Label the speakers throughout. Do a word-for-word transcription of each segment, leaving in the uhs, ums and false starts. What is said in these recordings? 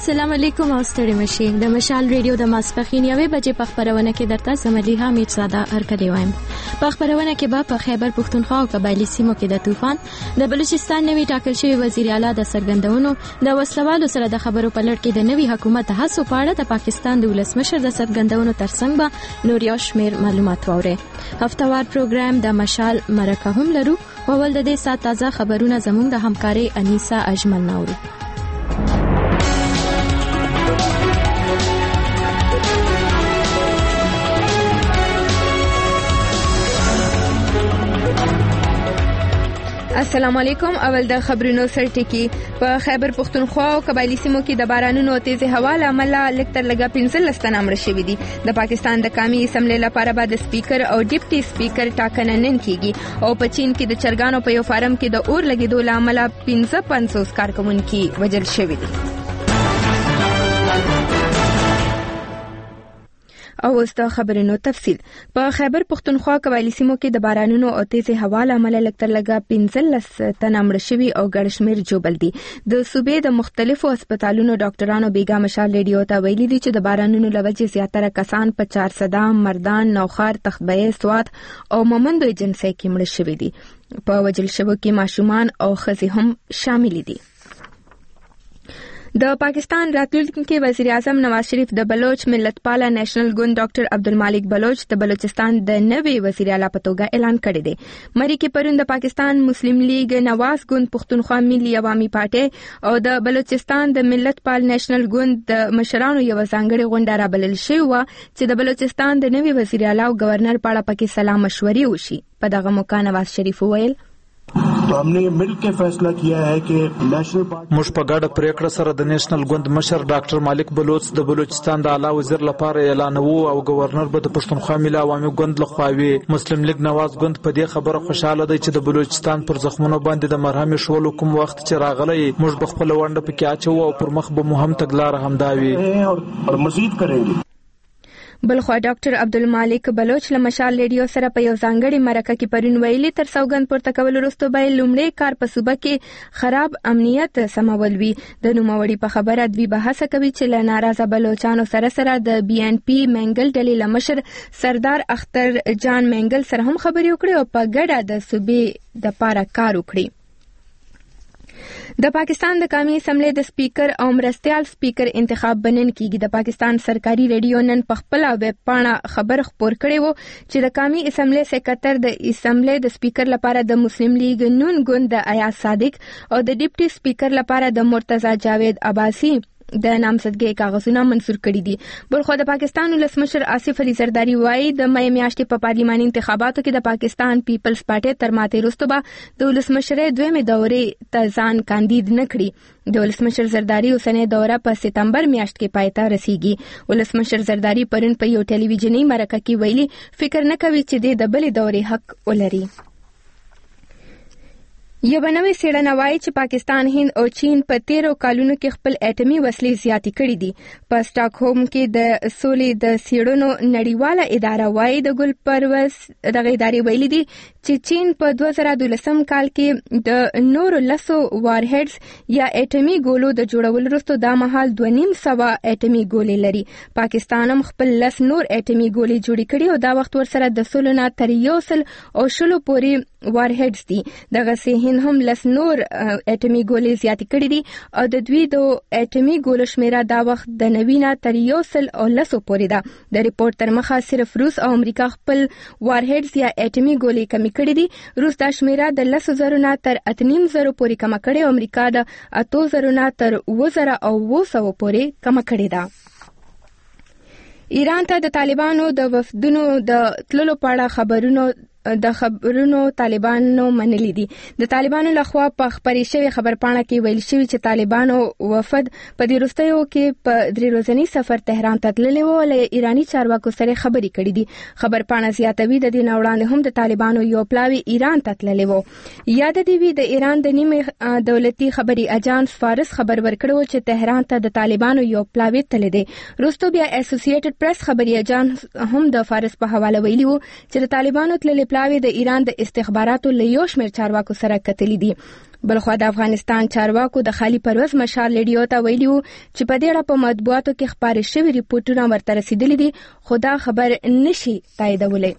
Speaker 1: السلام علیکم او ستړي مشي د مشال ریډیو د ماسپخین یوې بجې په خبرونه کې درته زملیها امید ساده هرکلی وایم. په خبرونه کې به په خیبر پښتونخوا او قبایلی سیمو کې د طوفان د بلوچستان نوی ټاکل شوی وزیر اعلی د سرګندونو د وسلوالو سره د خبرو په لړ کې د نوی حکومت هڅو په اړه د پاکستان د ولسمشر د سرګندونو ترڅنګ به نور یو شمیر معلومات ووري. هفتوار پروګرام د مشال مرکه هم لرو او ول د دې سات تازه خبرونه زموږ د همکاري انیسا اجمل نورو. السلام علیکم. اول د خبرونو سرټکی. په خیبر پښتونخوا او قبایلی سیمو کې د بارانونو او تیز هوا له امله لکتر لګا پنځلس تنه مړه شوي دي. د پاکستان د قومي اسمبلی لپاره به د سپیکر او ډیپټي سپیکر ټاکنه نن کیږي او په چین کې د چرګانو په یو فارم کې د اور لګیدو له امله پنځه پنځوس کارکونکي وژل شوي دي. او اوس د خبرونو تفصیل. په خیبر پښتونخوا قبایلی سیمو کې د بارانونو او تیز هوا له امله لکتر لګا پنځلس تنه مړه شوي او ګڼ شمېر ژوبل دي. د صوبې د مختلفو هسپتالونو ډاکټرانو بیګا مشال ریډیو ته ویلي دي چې د بارانونو له وجې زیاتره کسان په چارسده، مردان، نوخار، تخبیه، سوات او مومندو ایجنسۍ کې مړه شوي دي. په وژل شوو کې ماشومان او ښځې هم شامل دي. د پاکستان راتلونکي وزیر اعظم نواز شریف د بلوچ ملتپاله نېشنل ګوند ډاکټر عبدالمالک بلوچ د بلوچستان د نوي وزیر اعلی په توګه اعلان کړی دی. مری کې پرون د پاکستان مسلم لیگ نواز ګوند پښتونخوا ملي عوامي پارټي او د بلوچستان د ملتپال نېشنل ګوند د مشرانو یو ځانګړي غونډه رابلل شوې وه چې د بلوچستان د نوي وزیر اعلی او گورنر په اړه پکې سلا مشورې وشي. په دغه موقع نواز شریف وویل
Speaker 2: तो हमने मिल के फैसला किया है कि नेशनल पार्टी
Speaker 3: موږ په ګډه پریکړه سره د نېشنل ګوند مشر ډاکټر مالک بلوچ د بلوچستان د اعلی وزیر لپاره اعلانوو او گورنر به د پښتونخوا ملي عوامي ګوند لخوا وي. مسلم لیگ نواز ګوند په دې خبره خوشاله دی چې د بلوچستان پر زخمونو باندې د مرهم شول کوم وخت چې راغلی موږ به خپل ونده پکې اچو او پر مخ به مهم تګلار همدا وي
Speaker 2: اور مزید کरेंगे.
Speaker 1: بلخوا ډاکټر عبدالمالک بلوچ له مشال ریډیو سره په یو ځانګړي مرکه کې پرون ویلي تر سوګند پورته کول وروسته به لومړی کار په صوبه کې خراب امنیت سمول وي. د نوموړي په خبره دوی بحث کوي چې له ناراضه بلوچانو سره سره د بي ان پي منګل ډلې له مشر سردار اختر جان منګل سره هم خبرې وکړي او په ګډه د صوبې د پاره کار وکړي. د پاکستان د قومي اسمبلی د سپیکر او مرستیال سپیکر انتخاب بنن کیږي. د پاکستان سرکاري ریډیو نن په خپل ویب پاڼه خبر خپور کړی وو چې د قومي اسمبلی سکرټر د اسمبلی د سپیکر لپاره د مسلم لیگ نون ګوند د ایاز صادق او د ډیپټي سپیکر لپاره د مرتضی جاوید عباسی د نامزدګۍ کاغذونه منسوخ کړي دي. بلخو د پاکستان ولسمشر آصف علي زرداری وایي د مې میاشتې په پارلماني انتخاباتو کې د پاکستان پیپلز پارټي تر ماتې وروسته به د ولسمشرۍ دویمې دورې ته ځان کاندید نه کړي. د ولسمشر زرداری اوسنۍ دوره په سپتمبر میاشت کې پای ته رسیږي. ولسمشر زرداری پرون په یو ټلویزیوني مرکه کې ویلي فکر نه کوي چې د بلې دورې حق ولري. یو بنوي څېړنه وایي چې پاکستان، هند او چین په تیرو کالونو کې خپل اټومي وسلې زیاتې کړې دي. په سټاکهولم کې د سولې د څېړنو نړیواله اداره وایي د ګل پروز دغه ادارې ویلي دي چې چین په دوه زره دولسم کال کې د نورو لسو وارهډز یا اټومي ګولو د جوړولو وروسته دا مهال دوه نیم سوه اټومي ګولې لري. پاکستان هم خپل لس نور اټومي ګولې جوړې کړي او دا وخت ورسره د سلو نه تر یو سل او شلو پورې وارهډز دي. دغسې هند هم لس نور اټومي ګولې زیاتې کړي دي او د دوی د اټومي ګولو شمیره دا وخت د نوي نه تر یو سل او لسو پورې ده. د ریپورت تر مخه صرف روس او امریکا خپل وارهډز یا اټومي ګولې کمې کړي دي. روس دا شمیره د لسو زرو نه تر اته نیم زرو پورې کمه کړې او امریکا د اتو زرو نه تر اوه زره او اوه سوو پورې کمه کړې ده. ایران ته د طالبانو د وفدونو د تللو په اړه خبرونو د خبرونو طالبانو منلي دي. د طالبانو لخوا په خبري شوی خبرپاڼه کې ویل شوی چې طالبانو وفد په دې وروستیو کې په درې ورځني سفر تهران ته تللی و او له ایراني چارواکو سره خبرې کړې دي. خبرپاڼه زیاتوي د دې نه وړاندې هم د طالبانو یو پلاوی ایران ته تللی و. یاد دی وی د ایران د نیمه دولتي خبري اجانس فارس خبر ورکړو چې تهران ته د طالبانو یو پلاوی تللی دی. وروسته بیا اسوسییټډ پریس خبري اجانس هم د فارس په حواله ویلي و چې د طالبانو تللی پلاوی د ایران د استخباراتو له یو شمېر چارواکو سره کتلي دي. بلخوا د افغانستان چارواکو د خالي پروز مشال لیډیو ته ویلي وو چې په دې اړه په مطبوعاتو کې خپاره شوي ریپورټونه ورته رسیدلي دي، خو دا خبر نشي تاییدولی.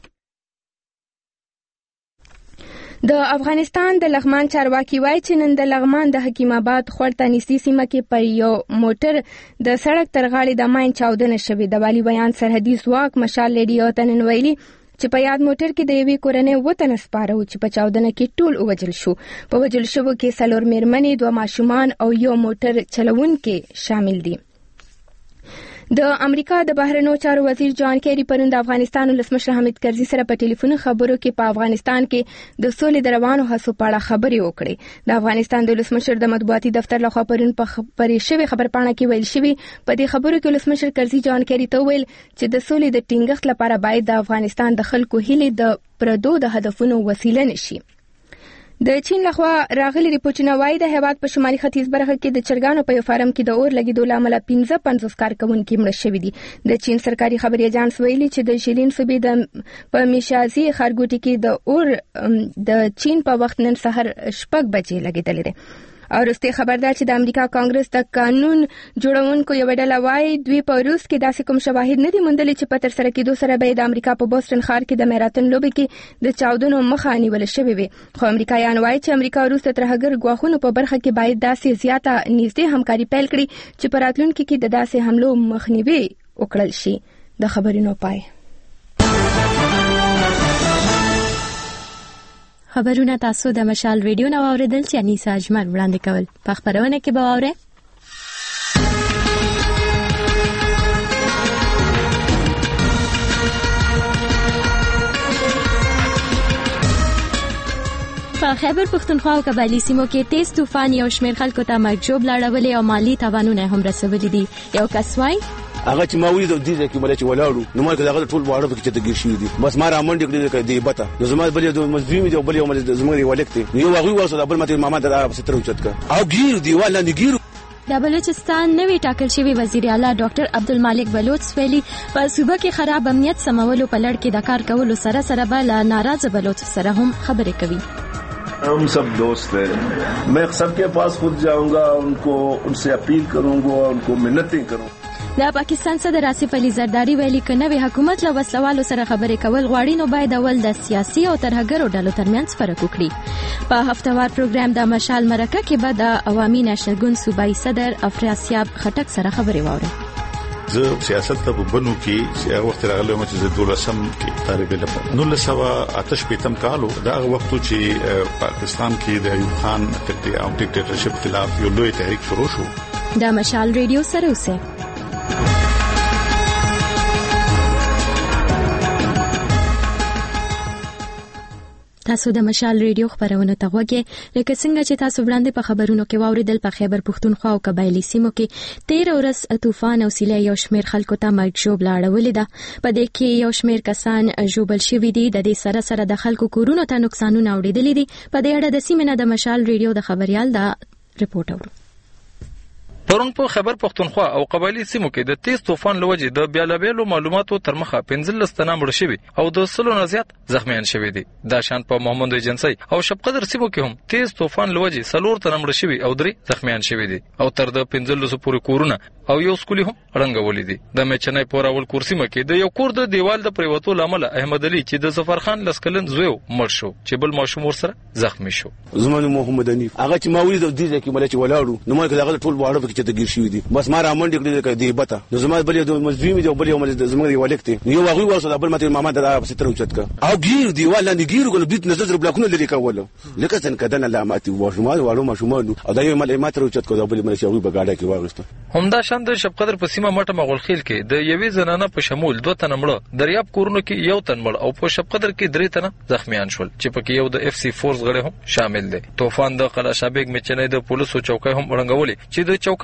Speaker 1: د افغانستان د لغمان چارواکي وایي چې نن د لغمان د حکیم آباد خورته نږدې سیمه کې پر یو موټر د سړک تر غاړې د ماین چاودنه شوې. د والي بیان سرحدي ځواک مشال لیډیو ته نن ویلي چې په یاد موټر کې د یوې کورنۍ اووه تنه سپاره وو چې په چاودنه کې ټول ووژل شو. په وژل شوو کې څلور مېرمنې، دوه ماشومان او یو موټر چلوونکی شامل دي. د امریکا د بهرنیو چارو وزیر جان کیری پرون د افغانستان ولسمشر حامد کرزي سره په ټلیفوني خبرو کې په افغانستان کې د سولې د روانو هڅو په اړه خبرې وکړې. د افغانستان د ولسمشر د مطبوعاتي دفتر لخوا پرون په خبرې شوې خبرپاڼه کې ویل شوی په دې خبرو کې ولسمشر کرزي جان کیری ته ویل چې د سولې د ټینګښت لپاره باید د افغانستان د خلکو هیلې د پردو د هدفونو وسیله نشي. د چین لخوا راغلي ریپورټونه وایي د هیواد په شمالي ختیځ برخه کې د چرګانو په یو فارم کې د اور لګېدو له امله پنځه پنځوس کارکوونکي مړه شوي دي. د چین سرکاري خبري اژانس ویلي چې د شیلین صوبې د په میشازي ښارګوټي کې د اور د چین په وخت نن سحر شپږ بجې لګېدلې ده. او وروستي خبر ده چې د امریکا کانګرس د قانون جوړونکو یو ډله وایي دوی په روس کې داسې کوم شواهد نه دي موندلي چې په ترسره کېدو سره به د امریکا په بوسټن ښار کې د میراتون لوبې کې د چاودنو مخه نیول شوې وي. خو امریکایان وایي چې امریکا او روس د ترهګر ګواښونو په برخه کې باید داسې زیاته نږدې همکاري پیل کړي چې په راتلونکي کې د داسې حملو مخنیوي وکړل شي. د خبرونو پای.
Speaker 4: خبرونه تاسو د مشال ریډیو نو اوریدل چې انیسا اجمل وړاندې کول. په خبرونه کې به واورئ په خیبر پښتونخوا او قبایلی سیمو کې تیز طوفان یو شمېر خلکو ته مرګ لاړولې او مالی تاوانونه هم رسولي دي. یو کس وایي
Speaker 5: هغه چې ما ولیدو دې کې مله چې ولاړو نو ما کله ټول واړه کې چې تګیر شي دي بس ما را منډه کړې کې دی بته نو زما بلې د مزوی مې دی بلې مې زما دی ولکته یو هغه واسه بل ماته ماما ته ستر اوچت کا او ګیر دی ولا نه ګیر.
Speaker 4: د بلوچستان نوی ټاکل شوی وزیر اعلی ډاکټر عبدالمالک بلوچ ویلي په صوبه کې خراب امنیت سمولو په لړ کې د کار کولو سره سره بل ناراض بلوچ سره هم خبرې کوي.
Speaker 6: हम सब दोस्त हैं, मैं सबके पास खुद जाऊंगा, उनको उनसे अपील करूंगा, उनको मिन्नतें करूंगा.
Speaker 4: د پاکستان صدر آصف علي زرداری ویلي ک نوې حکومت له وسلوالو سره خبرې کول غواړي نو باید اول د سیاسي او ترهګرو ډلو ترمنځ فرق وکړي. په هفتوار پروګرام د مشال مرکه کې به د عوامي نېشنل ګوند صوبایي صدر افراسیاب خټک سره خبرې واوري.
Speaker 7: زه سیاست ته بنو کې چې وخت راغلی و چې د دولسم کې طالب علم نو له سوا آتش پیتم کالو دا وخت چې پاکستان کې د ایوب خان ټکټي او ډیکټیټرشپ خلاف یو لوی تحریک شروع شو.
Speaker 4: د مشال ریډیو سره اوسه تاسو د مشال ریډیو خبرونه ته وګورئ. لکه څنګه چې تاسو وړاندې په خبرونو کې واوریدل په خیبر پښتونخوا او قبایلی سیمو کې تیر ورځ طوفان او سیلۍ یو شمېر خلکو ته مرګ ژوبله اړولې ده. په دې کې یو شمېر کسان ژوبل شوي دي. د دې سره سره د خلکو کورونو ته نقصانونه اوریدلي دي. په دې اړه د سیمې نه د مشال ریډیو د خبريال دا رپورټ اورو.
Speaker 8: پرون په خیبر پښتونخوا او قبایلی سیمو کې د تیز طوفان لوجې د بیلابېلو معلوماتو تر مخه پنځلس تنه مړه شوي او د سلو نه زیات زخمیان شوي دي. دا شان په محمد ایجنسی او شبقدر سیمو کې هم تیز طوفان لوجې څلور تنه مړه شوي او درې زخمیان شوي دي او تر د پنځلسو پورې کورونه او یو سکولي هم رنګولې دي. د میچنای په راول کورسیمه کې د یو کور د دیوال د پریوتو لامل احمد علي چې د ظفر خان لسکلن زوی مړ شو چې بل ماشوم ورسره زخمی شو.
Speaker 5: زمانه محمد انیف هغه چې ما ولیدو دې کې مله چې ولاړو نو ما کله ټول واړه کې چې تګیر شي دي بس ما را منډه کړې کې دی بته نو زما بلې د مزوی مې دی بلې مې زما دی ولکته یو هغه واسه بل ماته ماما ته ستر اوچت کا او ګیر دی ولا نه ګیر کو بیت نظر بلاکونه لري کول لکه څنګه کدن علامات او شمال والو ما شمال او دا یو مل ماته اوچت کو دا بلې مې شوی بغاډه کې واغسته.
Speaker 8: همدا شان د شبقدر په سیمه مټه مغولخیل کې د یوې زنانه په شمول دوه تنه مړه دریاب کورونو کې یو تن مړ او په شبقدر کې درې تنه زخمیان شول چې پکې یو د اف سی فورس غړي هم شامل دي. طوفان د قلعه شابګ میچنې د پولیسو چوکۍ هم ورنګولې چې د چوکۍ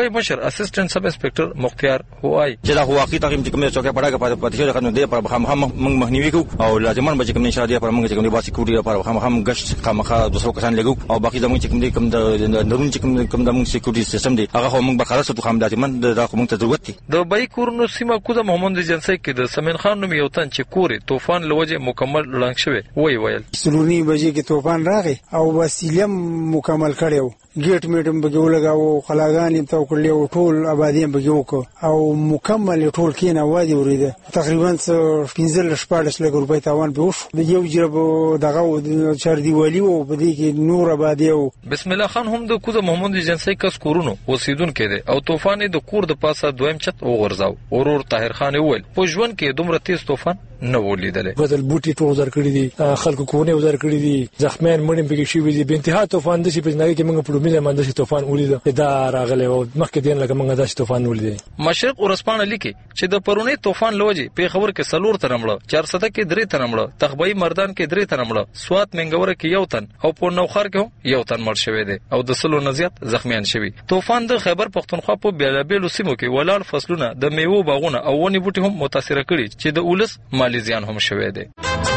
Speaker 8: چوکۍ مشر اسسټنټ سب انسپکټر مختار هوای
Speaker 9: چې دا واقعي تاکي چې کومه چوکۍ پړه کې پاتې شو کنه دې پر هم هم مخنیوي کو او لازمان به کوم نشاده پر موږ چې کوم باسي کوډي پر هم هم غشت خامخا دوسرو کسان لګو او باقي زموږ چې کوم دې کوم د نورون چې کوم کوم د موږ سکیورټي سیستم دی هغه هم برقرار ساتو خام لازمان د کوم ته ضرورت دی
Speaker 8: د بای کورونو سیمه کوزه محمد جنسي کې د سمین خان نوم یو تن چې کوري طوفان لوجه مکمل لړنګ شوی وای ویل
Speaker 10: سلورنی بجې کې طوفان راغی او وسیله مکمل کړو ګیټ میټم بګو لگاو خلاګان ته کړل او ټول آبادی بګو کو او مکمل ټول کینه وادي وریده تقریبا پنځه شپږ لک روپۍ تاوان به وش د یو جرب دغه چر دیوالی او بده کې نور آبادی او
Speaker 8: بسم الله خان هم د کوزه محمد جنسي کس کورونو وسیدون کړي او طوفان د کور د پاسه دویم چت وغورځاو اورور طاهر خان ویل په ژوند کې دومره تیز طوفان نه ولیدل
Speaker 11: بدل بوټي ټول در کړی دي خلکو کورونه وزر کړی دي زخمیان مړ پکې شي وي به انتها طوفان د شي په نړۍ کې موږ په مینه باندې طوفان ولید دا راغلی او مخکې دین لکه موږ داسې طوفان ولید
Speaker 8: مشرق ورسپانه لیکي چې د پرونی طوفان لوجي په خبر کې سلور ترمړه چار سده کې درې ترمړه تخبئی مردان کې درې ترمړه سوات منګوره کې یو تن او په نوخر کې یو تن مړ شوی دی او د سلو نزيات زخمیان شوی طوفان د خیبر پختونخوا په بیلابېلو سیمو کې ولال فصلونه د میوه باغونه او ونی بوټي هم متاثر کړي چې د اولس مالی زیان هم شوی دی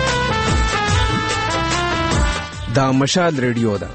Speaker 12: دا مشال ریډیو ده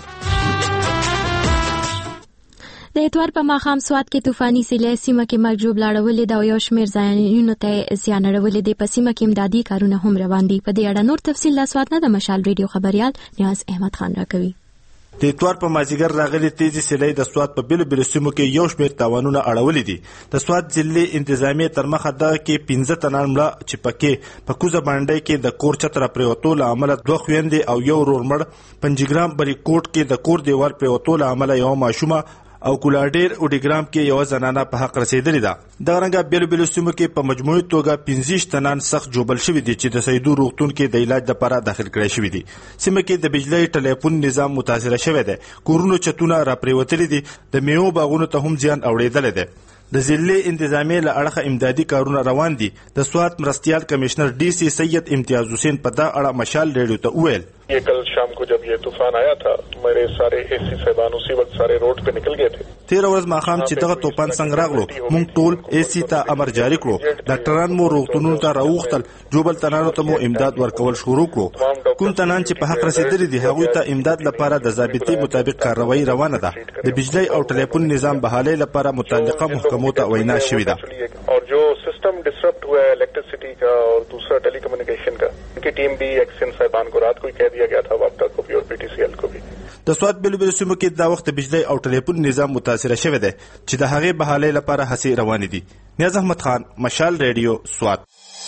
Speaker 4: د اتوار په ماښام سوات کې طوفاني سیلۍ سیمه کې مرجوب لاړولې دا یو شمېر ځایونو ته زیان اړولې دی په سیمه کې امدادي کارونه هم روان دي په دې اړه نور تفصیل لا سوات نه د مشال ریډیو خبريال نیاز احمد خان راکوي
Speaker 2: د اتوار په مازیګر راغلي تیزی سیلۍ د سوات په بیل بیل سیمو کې یو شمېر تاوانونه اړولې دي د سوات ضلع انتظامیه تر مخه دغه کې پنځه تنان مړه چې پکې په کوزه باندې کې د کور چتر پریوتو له عمله دوه خويندې او یو ورور مړ پنځګرام بری کوټ کې د کور دیوال پریوتو له عمله یو ماشومه او کولاډیر اوډیګرام کې یو زنانه په حق رسیدلې ده دا رنګه بیل بیل سیمو کې په مجموعي توګه پنځه تنان سخت جوبل شوی دي چې د سیدو روغتون کې د علاج لپاره داخل کړي شوی دي سیمه کې د بجلی ټلیفون نظام متاثر شوی دی کورونو چتونه را پریوتلې دي د میوه باغونو ته هم زیان اوړېدل دي د ضلع انتظامیه له اړخه امدادي کارونه روان دي د سوات مرستیال کمشنر ډي سي سید امتیاز حسین په دا اړه مشال ریډیو ته وویل
Speaker 13: ये कल शाम को जब ये तूफान आया था मेरे सारे एसी साहबान उसी वक्त सारे रोड पे निकल गए थे
Speaker 2: تیر ورځ ماښام چې دغه طوفان څنګه راغلو موږ ټول اسی ته امر جاری کړو ډاکټران مو روغتونونو ته راوختل جوبل تنانو ته مو امداد ورکول شروع کړو کوم تنان چې په حق رسیدلي دي هغوی ته امداد لپاره د ضابطې مطابق کاروایی روانه ده د بجلی او ټلیفون نظام بحالۍ لپاره متعلقه محکمو ته وینا شوې ده
Speaker 13: और जो सिस्टम डिसरप्ट हुआ है इलेक्ट्रिसिटी का और दूसरा टेलीकम्युनिकेशन का उनकी टीम भी एक्शन साहबान को रात को ही कह दिया गया था वापटा को भी और पीटीसीएल को भी
Speaker 2: د سوات بیل بیل سیمو کې دا وخت بجلی او ټلیفون نظام متاثر شوی دی چې د هغې بحالۍ لپاره هڅې روانې دي نیاز احمد خان مشال ریډیو سوات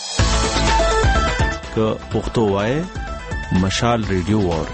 Speaker 12: که پښتو وای مشال ریډیو وار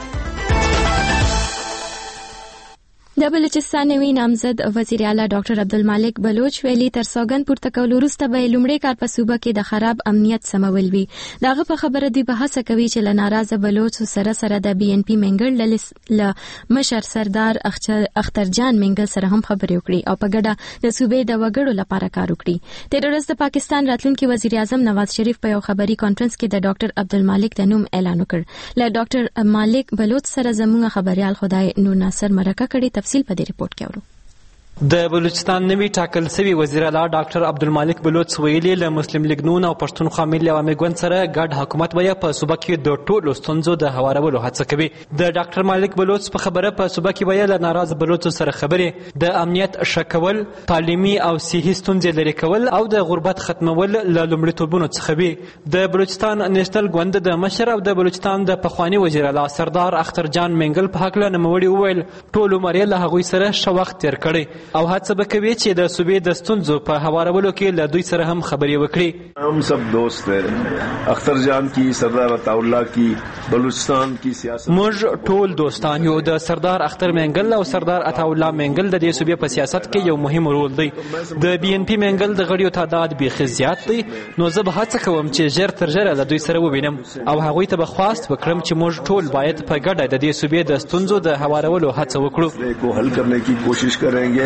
Speaker 4: د بلوچستان نوی نامزد وزیر اعلی ډاکټر عبدالمالک بلوچ ویلي تر سوګند پورته کول وروسته به لومړی کار په صوبه کې د خراب امنیت سمول وي دغه په خبره دی بحث کوي چې ل ناراضه بلوچ سره سره د بي ان پي منګل ل مشر سردار اخترجان منګل سره هم خبرې وکړي او په ګډه د صوبې د وګړو لپاره کار وکړي تیر ورځ د پاکستان راتلونکي وزیر اعظم نواز شریف په یو خبري کانفرنس کې د ډاکټر عبدالمالک د نوم اعلان وکړ ل ډاکټر مالک بلوچ سره زموږ خبريال خدای نور ناصر مرکه کړي تفصیل په دې ریپورت کې اورو
Speaker 14: د بلوچستان نوی ټاکل شوی وزیر اعلی ډاکټر عبدالمالک بلوچ ویلي له مسلم لیگ نون او پښتونخوا ملي عوامي ګوند سره ګډ حکومت ویا په صوبه کې د ټولو ستونزو د هوارولو هڅه کوي د ډاکټر مالک بلوچ په خبره په صوبه کې ویا له ناراض بلوچ سره خبرې د امنیت شکول تعلیمي او صحي ستونزې لري کول او د غربت ختمول له لومړیتوبونو څخه وي د بلوچستان نېشنل ګوند د مشر او د بلوچستان د پخوانی وزیر اعلی سردار اخترجان منګل په حق له نوموړي وویل ټول عمر له هغوی سره ښه وخت تیر کړی او هڅه به کوي چې د صوبې د ستونزو په هوارولو کې له دوی سره هم خبرې وکړي
Speaker 6: हम सब दोस्त हैं اختر جان کی سردار عطا الله کی بلوچستان کی سیاست
Speaker 14: موږ ټول دوستان یو د سردار اختر منګل او سردار عطا الله منګل د دې صوبې په سیاست کې یو مهم رول دی د بي ان پي منګل د غړیو تعداد بیخي زیات دی نو زه به هڅه کوم چې ژر تر ژره له دوی سره ووینم او هغوی ته به خواست وکړم چې موږ ټول باید په ګډه د دې صوبې د ستونزو د هوارولو هڅه وکړو
Speaker 6: کو حل کرنے کی کوشش کریں گے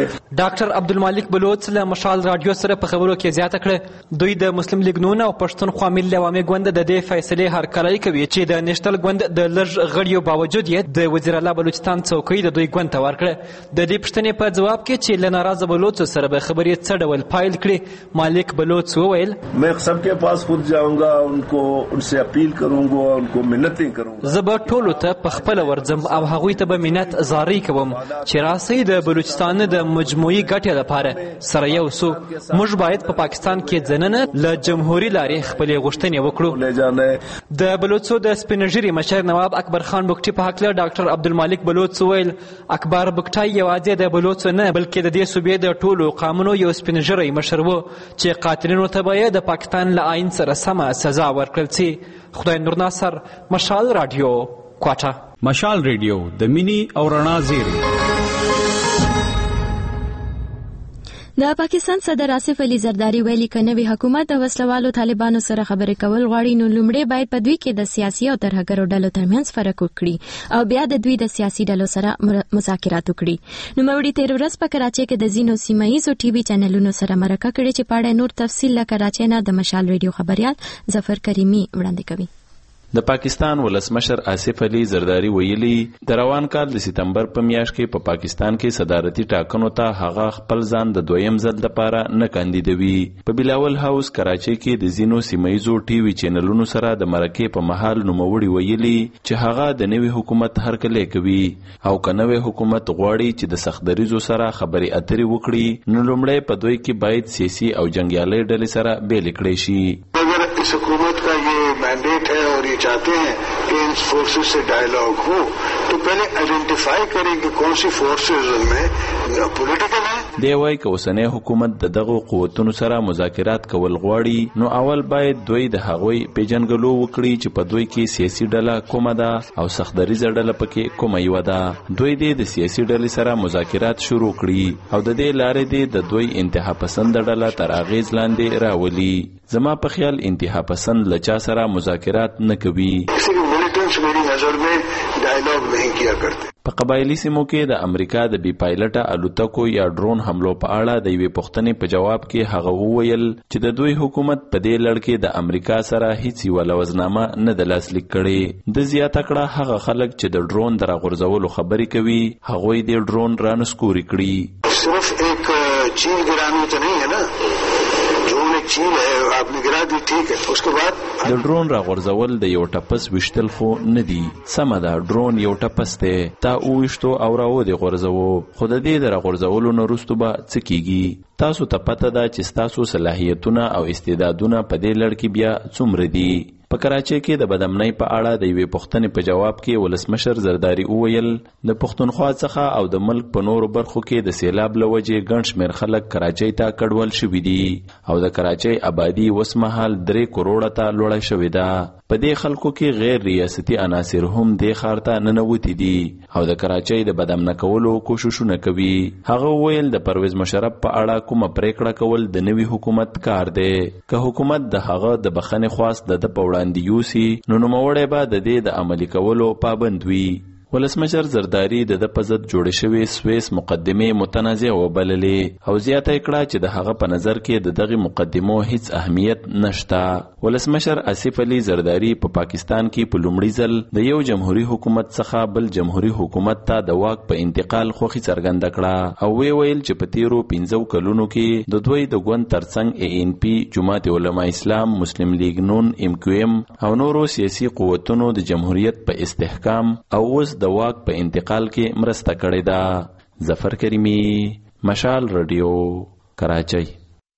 Speaker 14: ډاکټر عبدالمالک بلوچ له مشال رادیو سره په خبرو کې زیاته کړه دوی د مسلم لیگ نون او پښتونخوا ملي عوامي ګوند د دې فیصلې هرکلی کوي چې د نېشنل ګوند د لږ غړیو باوجود یې د وزیر اعلی بلوچستان څوکۍ د دوی ګوند ته ورکړه. د دې پوښتنې په جواب کې چې له ناراضه بلوچو سره به خبرې څه ډول پایل کړي مالک بلوچ وویل
Speaker 6: मैं सबके पास खुद जाऊंगा उनको उनसे अपील करूंगा उनको मिन्नतें करूंगा.
Speaker 14: زه به ټولو ته په خپله ورځم او هغوی ته به منت زاری کوم چې راسئ د بلوچستان د مجموعي ګټې لپاره سره یو سو. موږ باید په پاکستان کې ځننه له جمهوري لارې خپلې غوښتنې وکړو. د بلوچو د سپینږیري مشر نواب اکبر خان بګټي په هکله ډاکټر عبدالمالک بلوچ وویل اکبر بګټي یوازې د بلوچو نه بلکې د دې صوبې د ټولو قامونو یو سپینږیری مشر و چې قاتلینو ته به د پاکستان له آئین سره سمه سزا ورکړل شي. خدای نور ناصر، مشال رادیو، کوټه.
Speaker 12: مشال ریډیو د مینی او رڼا زیری.
Speaker 4: د پاکستان صدر آصف علي زرداری ویلي که نوی حکومت د وسلوالو طالبانو سره خبرې کول غواړي نو لومړی باید په دوی کې د سیاسي او ترهګرو ډلو ترمنځ فرق وکړي او بیا د دوی د سیاسي ډلو سره مذاکرات وکړي. نوموړي تېره ورځ په کراچۍ کې د ځینو سیمه ییزو ټي وي چینلونو سره مرکه کړې چې په اړه نور تفصیل له کراچۍ نه د مشال ریډیو خبریال ظفر کریمي وړاندې کوي.
Speaker 15: د پاکستان ولسمشر آصف علي زرداری ویلي د روان کال د سپتمبر په میاشت کې په پا پاکستان کې صدارتي ټاکنو ته هغه خپل ځان د دویم ځل لپاره نه کاندیدوي. په بلاول هاوس کراچۍ کې د ځینو سیمایزو ټي وي چینلونو سره د مرکې په مهال نوموړي ویلي چې هغه د نوي حکومت هرکلی کوي او که نوی حکومت غواړي چې د سختدریزو سره خبرې اترې وکړي نو لومړی په دوی کې باید سیاسي او جنګیالي ډلې سره بیلې کړی شي.
Speaker 16: इस हुकूमत का ये मैंडेट है और ये चाहते हैं कि इन फोर्सेस से डायलॉग हो तो पहले आइडेंटिफाई करें कि कौन सी फोर्सेस उनमें पॉलिटिकल है.
Speaker 15: دی وایي که اوسنی حکومت د دغو قوتونو سره مذاکرات کول غواړي نو اول باید دوی د هغوی پیژنګلو وکړي چې په دوی کې سیاسي ډله کومه ده او سختدریزه ډله پکې کومه یوه ده. دوی دې د سیاسي ډلې سره مذاکرات شروع کړي او د دې لارې دې د دوی انتها پسند ډله تر اغیز لاندې راولي. زما په خیال انتها پسند له چا سره مذاکرات نه کوي. په قبایلی سیمو کې د امریکا د بي پایلټه الوتکو یا ډرون حملو په اړه د یوې پوښتنې په جواب کې هغه وویل چې د دوی حکومت په دې لړ کې د امریکا سره هیڅ یوه لوزنامه نه ده لاسلیک کړې. د زیاته کړه هغه خلک چې د ډرون د راغورځولو خبرې کوي هغوی د ډرون رانسکوري کړي.
Speaker 16: صرف ایک چیل ګرانی ته نه ہے نا چیل ہے आपने गिरा दी ठीक है उसके बाद
Speaker 15: د ډرون راغورځول د یو ټپس وشتل خو نه دی. سمه ده ډرون یو ټپس دی تا وویشتو او راودې غورځوو خو د دې د راغورځولو نه وروسته به څه کیږي. تاسو ته پته ده چې ستاسو صلاحیتونه او استعدادونه په دې لړ کې بیا څومره دي. په کراچۍ کې د بدامنۍ په اړه د یوې پوښتنې په جواب کې ولسمشر زرداری وویل د پښتونخوا څخه او د ملک په نورو برخو کې د سیلاب له وجې ګڼ شمېر خلک کراچۍ ته کډوال شوي دي او د کراچۍ آبادي اوس مهال درې کروړه ته لوړه شوې ده. په دې خلکو کې غیر ریاستي عناصر هم دې ښار ته ننوتي دي او د کراچۍ د بدامنه کولو کوششونه کوي. هغه وویل د پرویز مشرف په اړه کومه پریکړه کول د نوي حکومت کار دی. که حکومت د هغه د بخښنې خواست د ده په وړاندې یوسي نو نوموړی به د دې د عملي کولو پابند وي. ولسمشر زرداری د د په ضد جوړې شوې سویس مقدمې متنازع وبللې او زیاته کړه چې د هغه په نظر کې د دغه مقدمو هیڅ اهمیت نشته. ولسمشر آصف علي زرداری په پا پاکستان کې په لومړي ځل د یو جمهوریت حکومت څخه بل جمهوریت حکومت ته د واک په انتقال خوښي څرګنده کړه او وی ویل چې په تیرو پنځو کلونو کې د دوی د ګوند ترڅنګ ای ان پی، جماعت علماء اسلام، مسلم لیگ نون، ام کیو ایم او نورو سیاسي قوتونو د جمهوریت په استحکام او اوس د واک په انتقال کې مرسته کړې ده. ظفر کریمی، مشال رادیو، کراچۍ.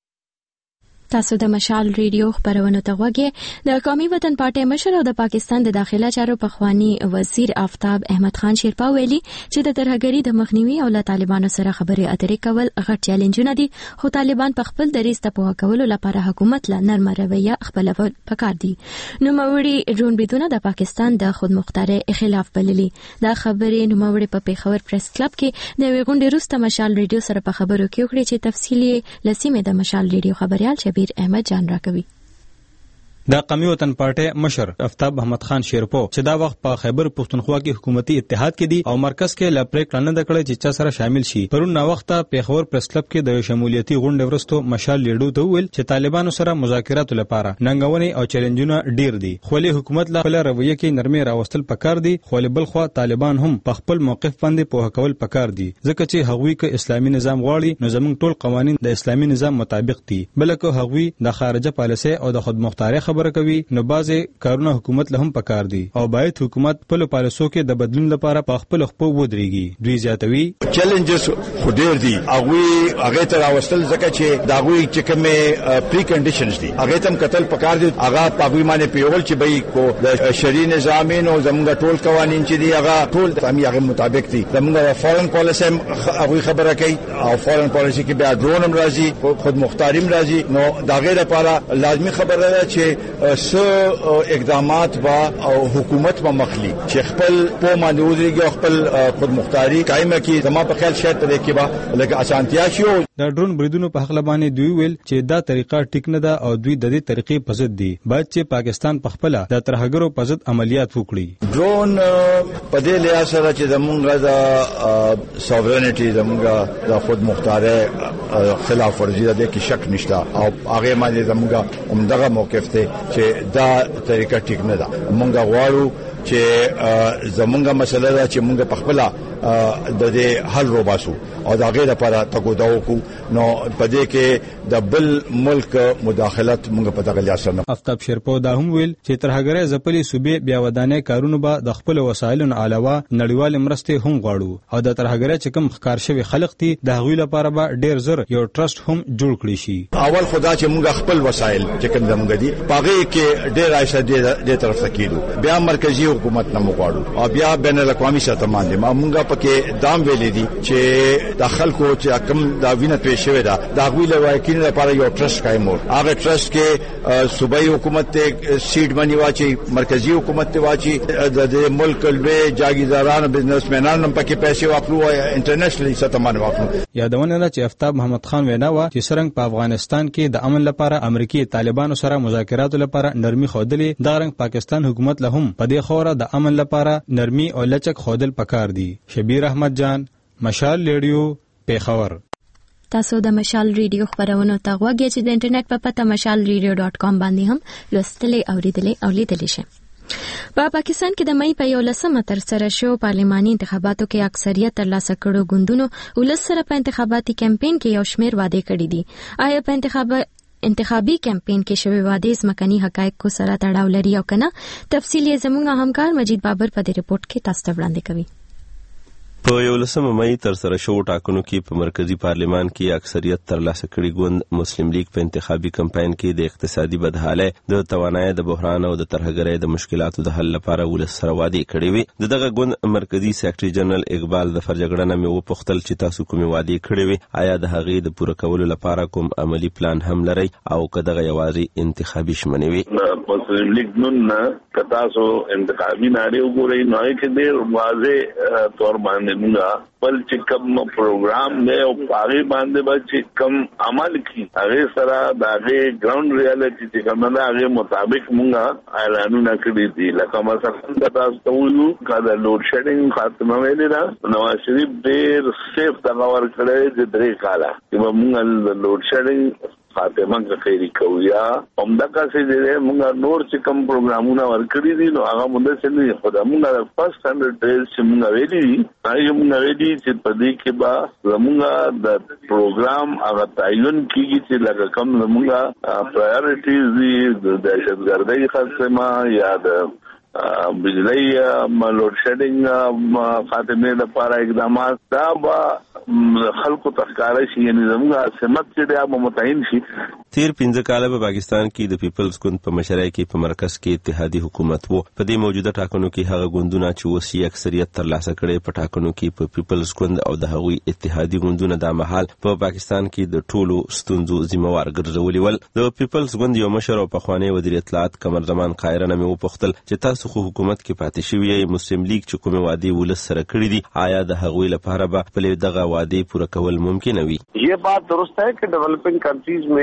Speaker 4: تاسو د مشال ریډیو خبرونه ته غوږی. د قومي وطن پارټي مشر او د پاکستان د داخله چارو پخوانی وزیر آفتاب احمد خان شیرپا ویلي چې د ترهګرۍ د مخنیوي او له طالبانو سره خبرې اترې کول غټ چیلنجونه دي خو طالبان په خپل دریځ ته پوهه کولو لپاره حکومت له نرمه رویه خپلول پکار دي. نوموړي ډرون بریدونه د پاکستان د خودمختارۍ خلاف بللي. دا خبرې نوموړي په پیښور پریس کلب کې د یوې غونډې وروسته مشال ریډیو سره په خبرو کې وکړې چې تفصیلي لسیمه د مشال ریډیو خبريال شبیر احمد جان راکوي.
Speaker 17: د قومي وطن پارټي مشر افتاب احمد خان شیرپو چې دا وخت په خیبر پښتونخوا کې حکومتي اتحاد کې دي او مرکز کې لا پریکړه نه کړې چې چا سره شامل شي. پرون نا وخت پیښور پریس کلب کې د شمولیتي غونډې ورستو مشال لیډو ته ویل چې طالبانو سره مذاکرات لپاره ننګونې او چیلنجونه ډیر دي، خو له حکومت لا خپل رویه کې نرمي راوستل پکار دي، خو له بل خوا طالبان هم په خپل موقف باندې په کول پکار دي، ځکه چې هغوی کې اسلامي نظام غواړي نو زموږ ټول قوانين د اسلامي نظام مطابق دي، بلکې هغوی د خارجه پالیسي او د خودمختاري خبره کوي نو بعضي کارونه حکومت له هم پکار دي او باید حکومت په پالیسو کې د بدلون لپاره په خپل خپل ودرېږي. دوی زیاتوي
Speaker 18: چیلنجز خډیر دي هغوی هغه تر راوستل ځکه چې دا هغوی چې کومه پری کنډیشنز دي هغه تم قتل پکار دي، هغه په هغوی باندې پیول چې به کو د شری نظامین او زموږ ټول قوانين چې دي هغه ټول اسلامي هغه مطابق دي. زموږ فورن پالیسي هغوی خبره کوي او فورن پالیسي کې بیا ډرون هم راځي، خود مختاریم راځي، نو دا غیر لپاره لازمي خبره ده چې سو اقدامات با او حکومت په مخلي چې خپل په مانوځيږي خپل خود مختاری قائمه کی زما په خیال شاید په دې کې به لکه اسانتیا شي.
Speaker 17: د ډرون بریدونو په حق لبانې دوی ویل چې دا طریقه ټیک نه ده او دوی د دې طریقې په ضد دي، باید چې پاکستان په خپل د ترهګرو په ضد عملیات وکړي.
Speaker 18: ډرون په دې لحاظ سره چې زمونږ د سوورنټي زمونږ د خود مختاری خلاف ورزي ده کې شک نشته او هغه باندې زمونږ عمدغه موقف ته چې دا طریقه ټیک نه ده. مونږ غواړو چې زمونږه مسله ده چې مونږ په خپل د دې حل روباسو او دا غیر لپاره تګوداو کو نو پدې کې د بل ملک مداخلت مونږ په دغه لاسه نه.
Speaker 17: افتاب شیرپو دا هم ویل چې ترهګرۍ ځپلي صوبې بیا ودانې کارونه به د خپل وسایلو علاوه نړیوال مرستې هم غواړو او د ترهګرۍ چې کوم ښکار شوی خلک دي د هغوی لپاره به ډیر زر یو ټرست هم جوړ کړی شي.
Speaker 18: اول خدا چې مونږ خپل وسایل چې کوم زمونږ دي پاغه کې ډیر عايشه دې طرف ته کیدو، بیا مرکزی حکومت نه مغواړو او بیا بین الاقوامي سطح باندې مونږه پکې دام ویلې دي چې د خلکو چې کوم دا وینه پیښ شوې ده دا غوي له واکین لپاره یو ټرست قائم و، هغه ټرست کې صوبایي حکومت ته سیټ باندې واچي، مرکزی حکومت ته واچي، د ملک لوی جاگیرداران بزنسمنان هم پکې پیسې واخلو او انټرنیشنل سطح باندې واخلو.
Speaker 17: یادونه ده چې افتاب محمد خان وینا و چې څنګه په افغانستان کې د امن لپاره امریکای طالبانو سره مذاکرات لپاره نرمي خودلې، دا رنګ پاکستان حکومت له هم په دې خوره د امن لپاره نرمي او لچک خودل پکار دي. شبیر احمد جان، مشال ریډیو، پیښور.
Speaker 4: تاسو د مشال ریډیو خبرونه ته غوږی چې د انټرنیټ په پته مشال ریډیو ډاٹ کام باندې هم لوستلې اوریدلې او لیدلې شئ. په پاکستان کې د مې په یولسمه تر سره شو پارلماني انتخاباتو کې اکثریت ترلاسه کړو ګوندونو ولس سره په انتخاباتي کمپاین کې یو شمېر وعده کړې دي. آیا په انتخاب انتخابي کمپاین کې شوی وعده ځمکني حقایق کو سره تړاو لري او کنه؟ تفصیل یې زموږ همکار مجید بابر په دې رپورت کې تاسو ته وړاندې کوي.
Speaker 12: په یولسمه مې تر سره شو ټاکنو کې په مرکزی پارلمان کې اکثریت ترلاسه کړي ګوند مسلم لیگ په انتخابي کمپاین کې د اقتصادي بدحالۍ، د توانایي د بحران او د ترهګرۍ د مشکلاتو د حل لپاره ولس سره وعده کړې وي. دغه ګوند مرکزی سیکرټري جنرال اقبال ظفر جګړه مې وپوښتل چې تاسو کومې وعده کړې وي، آیا د هغې د پوره کولو لپاره کوم عملی پلان هم لرئ او که دغه یوازې انتخابي شمنې وي؟
Speaker 6: مسلم لیگ نن کتاسو انتخابي ناری وګورئ نو کې ډېر واضح تور باندې مونږه بل چې کوم پروګرام دی او هغه باندې به چې کوم عمل کی هغه سره د هغه ګراوند ریالټي چې کوم نه هغه مطابق مونږه اعلانونه کړی دي. لکه مثلا د تاسو ته ویلو کله لوډ شیډینګ خاتمه ویلې ده، نواز شریف ډېر سیف تغور کړی چې درې کاله چې مونږ د لوډ شیډینګ خاتمه کوي کویا همدغه څه دې موږ نور چې کوم پروګرامونه ورکړي دي نو هغه موږ څه نه خو دا موږ فرست هنډرډ ډیز چې موږ ویلي هغه موږ ویلي چې په دې کې به موږ د پروګرام هغه تعین کیږي چې لکه کوم موږ پرایورټیز دي د دهشتګردۍ خاتمه یا د بجلی لوډ شیډینګ خاتمه لپاره اقدامات دا به خلکو تخکاره شي، یعنی زموږ سمت چې دا به متعین شي.
Speaker 12: تیر پنځه کاله په پاکستان کې د پیپلز ګوند په مشرۍ کې په مرکز کې اتحادي حکومت وو. په دې موجوده ټاکنو کې هغه ګوندونه چې وسی اکثریت ترلاسه کړي په ټاکنو کې په پیپلز ګوند او د هغوی اتحادي ګوندونه د مهال په پاکستان کې د ټولو ستونزو ذمہوار ګرځولي ول. د پیپلز ګوند یو مشر او پخوانی وزیر اطلاعات قمر زمان خیرنه مې وپوښتل چې تاسو خو حکومت کې پاتې شوی مسلم لیگ چې کومه وعده ولس سره کړې دي، آیا د هغوی لپاره به خپل دغه وعده پوره کول ممکن وي؟
Speaker 19: یہ بات درست ہے کہ ڈیولپنگ کنٹریز میں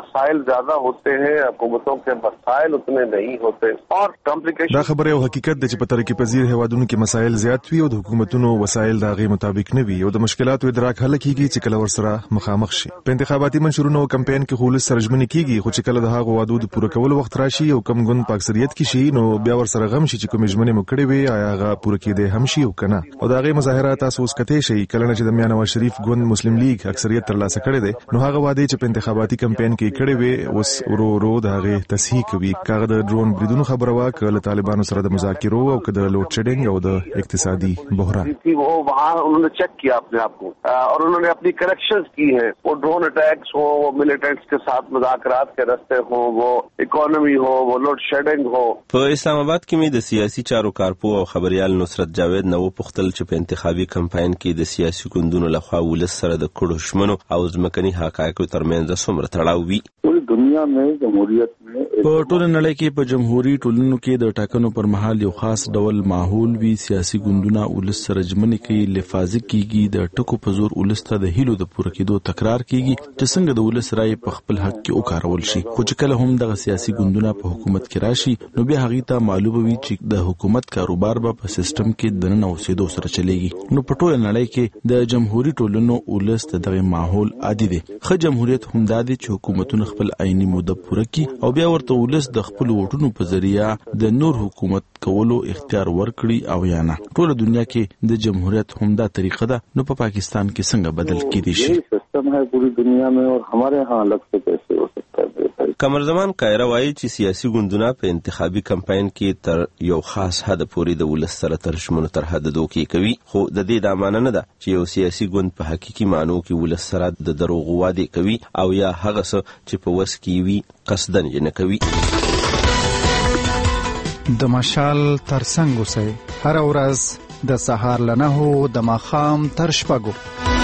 Speaker 19: मसाइल ज्यादा होते हैं, हुकूमतों के मसाइल उतने नहीं होते और कॉम्प्लिकेशन.
Speaker 20: دا خبره او حقیقت د چې په ترقی پذیر هیوادونو کې مسایل زیات وي او د حکومتونو وسایل د هغې مطابق نه وي او د مشکلاتو ادراک هله کیږي چې کله ورسره مخامخ شي. په انتخاباتي منشورونو او کمپاین کې خولص سرجمنې کیږي، خو چې کله د هغو وعدو د پوره کولو وخت راشي او کم ګوند په اکثریت کې شي نو بیا ورسره غم شي چې کومې ژمنې مو کړې وي آیا هغه پوره کېدی هم شي او کنه. او د هغې مظاهرات تاسو اوس کتلی شئ کله چې د میا نواز شریف ګوند مسلم لیگ اکثریت ترلاسه کړی دی نو هغه وعدې چې په انتخاباتي کمپاین کې کړې وي اوس ورو ورو د هغې تصحیح کوي. کاغه د ډرون بریدونو خبره وا که له طالبانو سره د مذاکرو او که د لوډ شیډینګ او د اقتصادي بحران.
Speaker 19: وہ وہاں انہوں نے چیک کیا اپنے آپ کو اور انہوں نے اپنی کریکشنز کی ہیں. وہ ڈرون اٹیکس ہو، وہ ملیٹنٹس کے ساتھ مذاکرات کے راستے ہوں، وہ اکانومی ہو، وہ لوڈ شیڈنگ ہو.
Speaker 12: په اسلام آباد کې مې د سیاسي چارو کارپو او خبريال نصرت جاوید نو پختل چې په انتخابي کمپاین کې د سیاسي ګوندونو لخوا ولس سره د کډو شمنو او ځمکني حقایقو ترمنځ څومره تړاو وي.
Speaker 21: دنیا میں جمهوریت میں
Speaker 15: په ټول نړۍ کې په جمهوریت ټولنو کې د ټاکنو پر مهال یو خاص ډول ماحول وی. سیاسي ګوندونه ولس سره ژمنې کوي، لفاظي کیږي، د ټکو په زور ولس ته د هیلو د پوره کېدو تکرار کیږي چې څنګه د ولس رائے په خپل حق کې وکارول شي. خو چې کله هم دغه سیاسي ګوندونه په حکومت کې راشي نو بیا هغه ته معلومه وي چې د حکومت کاروبار به په سیستم کې د نن اوسېدو سره چلیږي. نو په ټول نړۍ کې د جمهوریت ټولنو ولس ته دغه ماحول عادي دی. خو جمهوریت هم د دې چې حکومتونه خپل عیني موده پوره کړي او بیا ورته ولس د خپل ووټونو په ذریعہ د نور حکومت کولو اختیار ورکړي او یا نه. ټول دنیا کې د جمهوریت هم دا طریقه ده، نو په پاکستان کې څنګه بدل کېدی شي؟
Speaker 21: سسٹم ہے پوری دنیا میں اور ہمارے ہاں الگ سے کیسے ہو سکتا ہے؟
Speaker 12: کمرزمان قاهره وایي چې سیاسي ګوندونه په انتخابي کمپاین کې تر یو خاص حد پورې د ولس سره تر ژمنو تر حد دوکې کوي، خو د دې دا معنی نه ده چې یو سیاسي ګوند په حقیقي معنو کې ولس سره د دروغو وعدې کوي او یا هغه څه چې په وس کې وي قصدن یې نه کوي.
Speaker 22: د مشال ترڅنګ اوسئ هر ورځ د سهار له نهو د ماښام تر شپږو.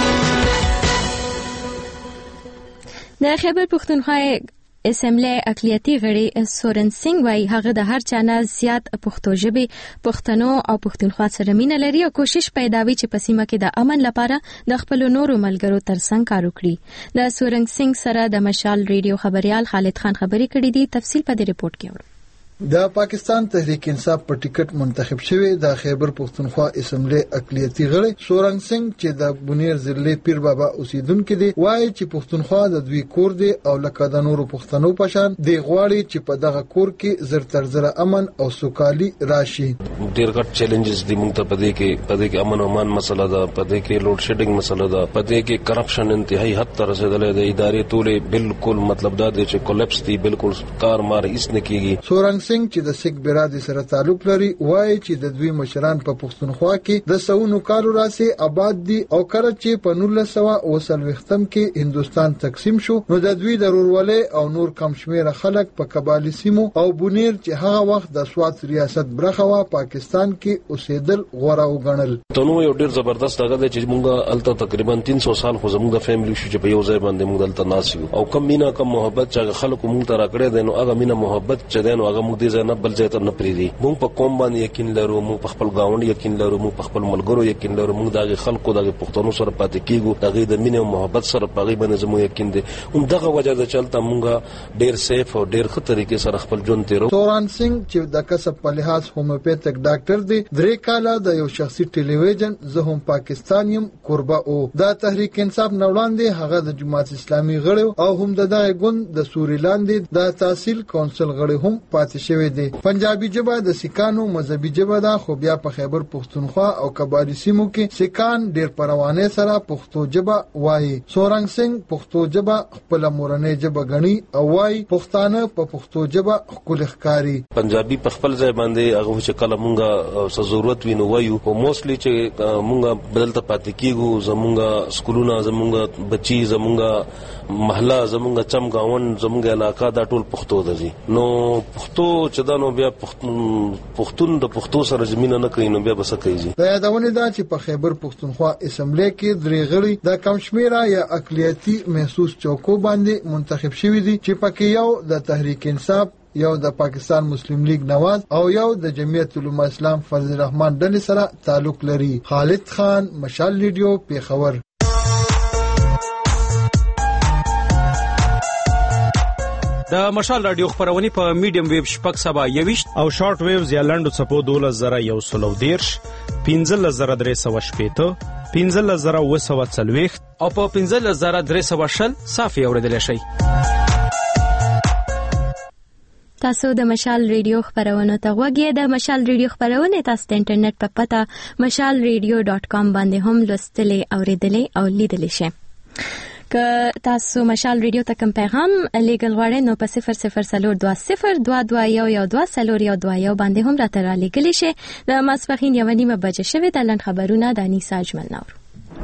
Speaker 4: د خیبر پښتونخوا اسمبلی اقلیتي غړي سورن سنگ وايي هغه د هر چا نه زیات پښتو ژبې، پښتنو او پښتونخوا سره مینه لري او کوشش پیداوي چې په سیمه کې د امن لپاره د خپل نورو ملګرو ترڅنګ کار وکړي. د سورن سنگ سره د مشال ریډیو خبريال خالد خان خبري کړې دي. تفصیل په دې رپورت کې اورئ.
Speaker 23: د پاکستان تحریک انصاف په ټیکټ منتخب شوی د خیبر پښتونخوا اسمبلی اقلیتي غړي سورنګ سنگ چې د بنیر ضلع پیر بابا اوسیدونکو دی وایي چې پښتونخوا د دوی کور دی او لکه د نورو پښتنو په شان دی غواړي چې په دغه کور کې زر تر زر امن او سوکالي راشي.
Speaker 24: ډیر غټ چیلنجز دی موږ ته پدې کې پدې کې امن او امان مسله ده، پدې کې لوډ شیډینګ مسله ده، پدې کې کرپشن انتهایی حد ته رسیدلې ده. ادارې ټولې بالکل مطلب دا دی چې کولیپس دي، بالکل کار مار هیڅ نه کیږي.
Speaker 23: سورنګ سنگ چې د سیک برادری سره تعلق لري وایي چې د دوی مشران په پښتونخوا کې د سونو کالو راسي آباد دي او کله چې په نولس سوه اوه څلوېښتم کې هندستان تقسیم شو نو د دوی د ورولې او نور کم شمېره خلک په قبایلي سیمو او بنیر چې هغه وخت د سوات ریاست برخه وا پاکستان کې اوسېدل غوړه وګڼل.
Speaker 24: تنو یو ډیر زبردست هغه چې موږ الته تقریبا تین سو سال خو زموږ د فیملی شو چې په یو ځای باندې موږ دلته ناسیو او کم مینا کم محبت چې خلکو موږ ته راکړی دی نو هغه مینا محبت چې دی نو هغه موږ دې ځای نه بل ځای ته نه پرېږدي. موږ په قوم باندې یقین لرو، موږ په خپل ګاونډ یقین لرو، موږ په خپل ملګرو یقین لرو، موږ دغه خلکو دغه پښتنو سره پاتې کیږو، دغه د مینې او محبت سره پغې باندې زموږ یقین دی. هم دغه وجه ده چلته موږ ډیر سیف او ډیر ښه طریقې سره خپل ژوند تیرو.
Speaker 23: سوران سنگ چې د کسب په لحاظ هومیوپیتک ډاکټر دی درې کاله د یو شخصي ټلویزیون زه هم پاکستان یم کوربه او د تحریک انصاف نوړاندې هغه د جماعت اسلامي غړي او هم د دغه ګوند د سوري لاندې د تحصیل کونسل غړي هم پاتې شوی دی. پنجابي ژبه د سکانو مذهبي ژبه ده خو بیا په خیبر پښتونخوا او قبایلی سیمو کې سکان ډیر پروانه سره پښتو ژبه وایي. سورنګ سنگ پښتو ژبه خپل مورنۍ ژبه غني او وایي پښتانه په پښتو ژبه خپل ښکاری.
Speaker 24: پنجابي په خپل ځای باندې هغه چې کله مونږه څه ضرورت وینو وایو او موستلی چې مونږه بدلته پاتې کیږو زمونږه سکولونه زمونږه بچي زمونږه محله زمونږه چم گاون زمونږه علاقہ دا ټول پښتو دي. نو پښتو چې دا نو بیا پښتون د پښتو سره زمينه نه کوي نو بیا بس کوي.
Speaker 23: دا یادونه ده چې په خیبر پښتونخوا اسمبلی کې درې غړي د کم شمیره یا اقلیتي محسوس چوکو باندې منتخب شوي دي چې پکې یو د تحریک انصاف، یو د پاکستان مسلم لیگ نواز او یو د جمعیت علماء اسلام فضل الرحمن ډلې سره تعلق لري. خالد خان، مشال ریډیو، پیښور.
Speaker 1: د مشال رادیو خبرونه په میډیم ویب شپږ سبا یويشت
Speaker 3: او شارټ ویوز یا لنډو څپو دولس زره یو سلو دیرش پنځلس زره درې سوه شپېته پنځلس زره اووه سوه څلوېښت
Speaker 1: او په پنځلس زره درې سوه شل صافي اورېدلی شئ.
Speaker 4: تاسو د مشال ریډیو خبرونه ته غوږی. د مشال ریډیو خبرونه تاسو د انټرنیټ په پته مشال ریډیو ډاټ کام باندې هم لوستلې اوریدلې او لیدلې شئ. که تاسو مشال ریډیو ته کوم پیغام لیږل غواړئ نو په صفر صفر څلور دوه صفر دوه دوه یو یو دوه څلور یو دوه یو باندې هم راته رالیږلی شئ. د ماسپښین یوه نیمه بجه شوې ده. لنډ خبرونه د انیسا اجمل ناورو.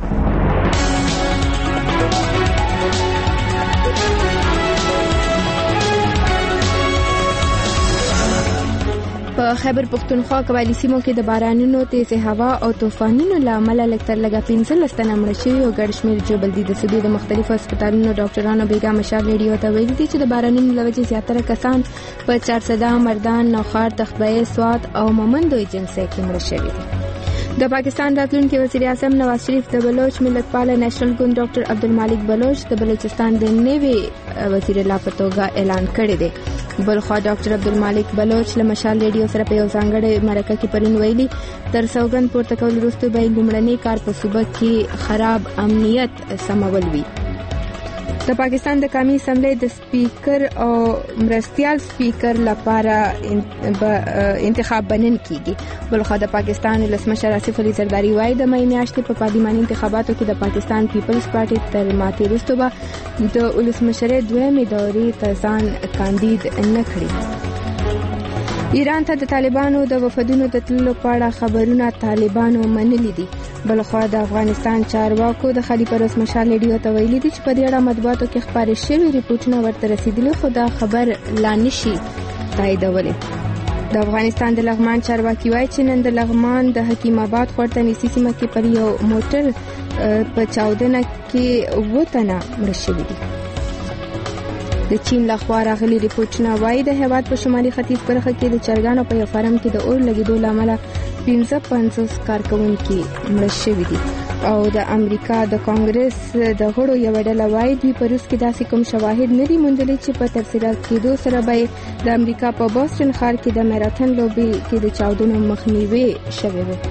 Speaker 4: په خیبر پختونخوا قبایلی سیمو کې د بارانونو تیز هوا او طوفانونو له امله لږ تر لږه پنځلس تنه مړه شوي او ګڼ شمېر ژوبل دي. د صوبې د مختلفو هسپتالونو ډاکټرانو بیګا مشال ریډیو ته ویلي دي چې د بارانونو له وجې زیاتره کسان په چارسده، مردان، نوخار، تخبیه، سوات او مومندو ایجنسۍ کې مړه شوي دي. د پاکستان راتلونکي وزیر اعظم نواز شریف د بلوچ ملتپاله نېشنل ګوند ډاکټر عبدالمالک بلوچ د بلوچستان د نوي وزیر اعلی په توګه اعلان کړی دی. بلخوا ډاکټر عبدالمالک بلوچ له مشال ریډیو سره په یو ځانګړې مرکه کې پرون ویلي تر سوګند پورته کول وروسته به لومړنی کار په صوبه کې خراب امنیت سمول وي. د پاکستان د قومي اسمبلی د سپیکر او مرستیال سپیکر لپاره انتخاب بنن کیږي. بلخوا د پاکستان ولسمشر آصف علي زرداری وایي د مې میاشتې په پارلماني انتخاباتو کې د پاکستان پیپلز پارټي تر ماتې وروسته به د ولسمشرۍ دویمې دورې ته ځان کاندید نه کړي. ایران ته د طالبانو د وفدونو د تللو په اړه خبرونه طالبانو منلي دي. بلخوا د افغانستان چارواکو د خالي پروس مشال ریډیو ته ویلي دي چې په دې اړه مطبوعاتو کې خبرې شوي ریپورټونه ورته رسیدلي خو دا خبر لا نشي تاییدولی. د افغانستان د لغمان چارواکي وایي چې نن د لغمان د حکیم آباد خورتنیسي سیمه کې پر یو موټر په چاودنه کې اووه تنه مړه شوي دي. د چین لخوا راغلي ریپورټونه وایي د هېواد په شمالي ختیځ برخه کې د چرګانو په یو فارم کې د اور لګېدو له امله پنځه پنځوس کارکوونکي مړه شوي دي. او د امریکا د کانګرس د غړو یوه ډله وایي دوی په روس کې داسې کوم شواهد نه دي موندلي چې په ترسره کېدو سره به د امریکا په بوسټن ښار کې د میراتن لوبې کې د چاودنو مخنیوی شوی وي.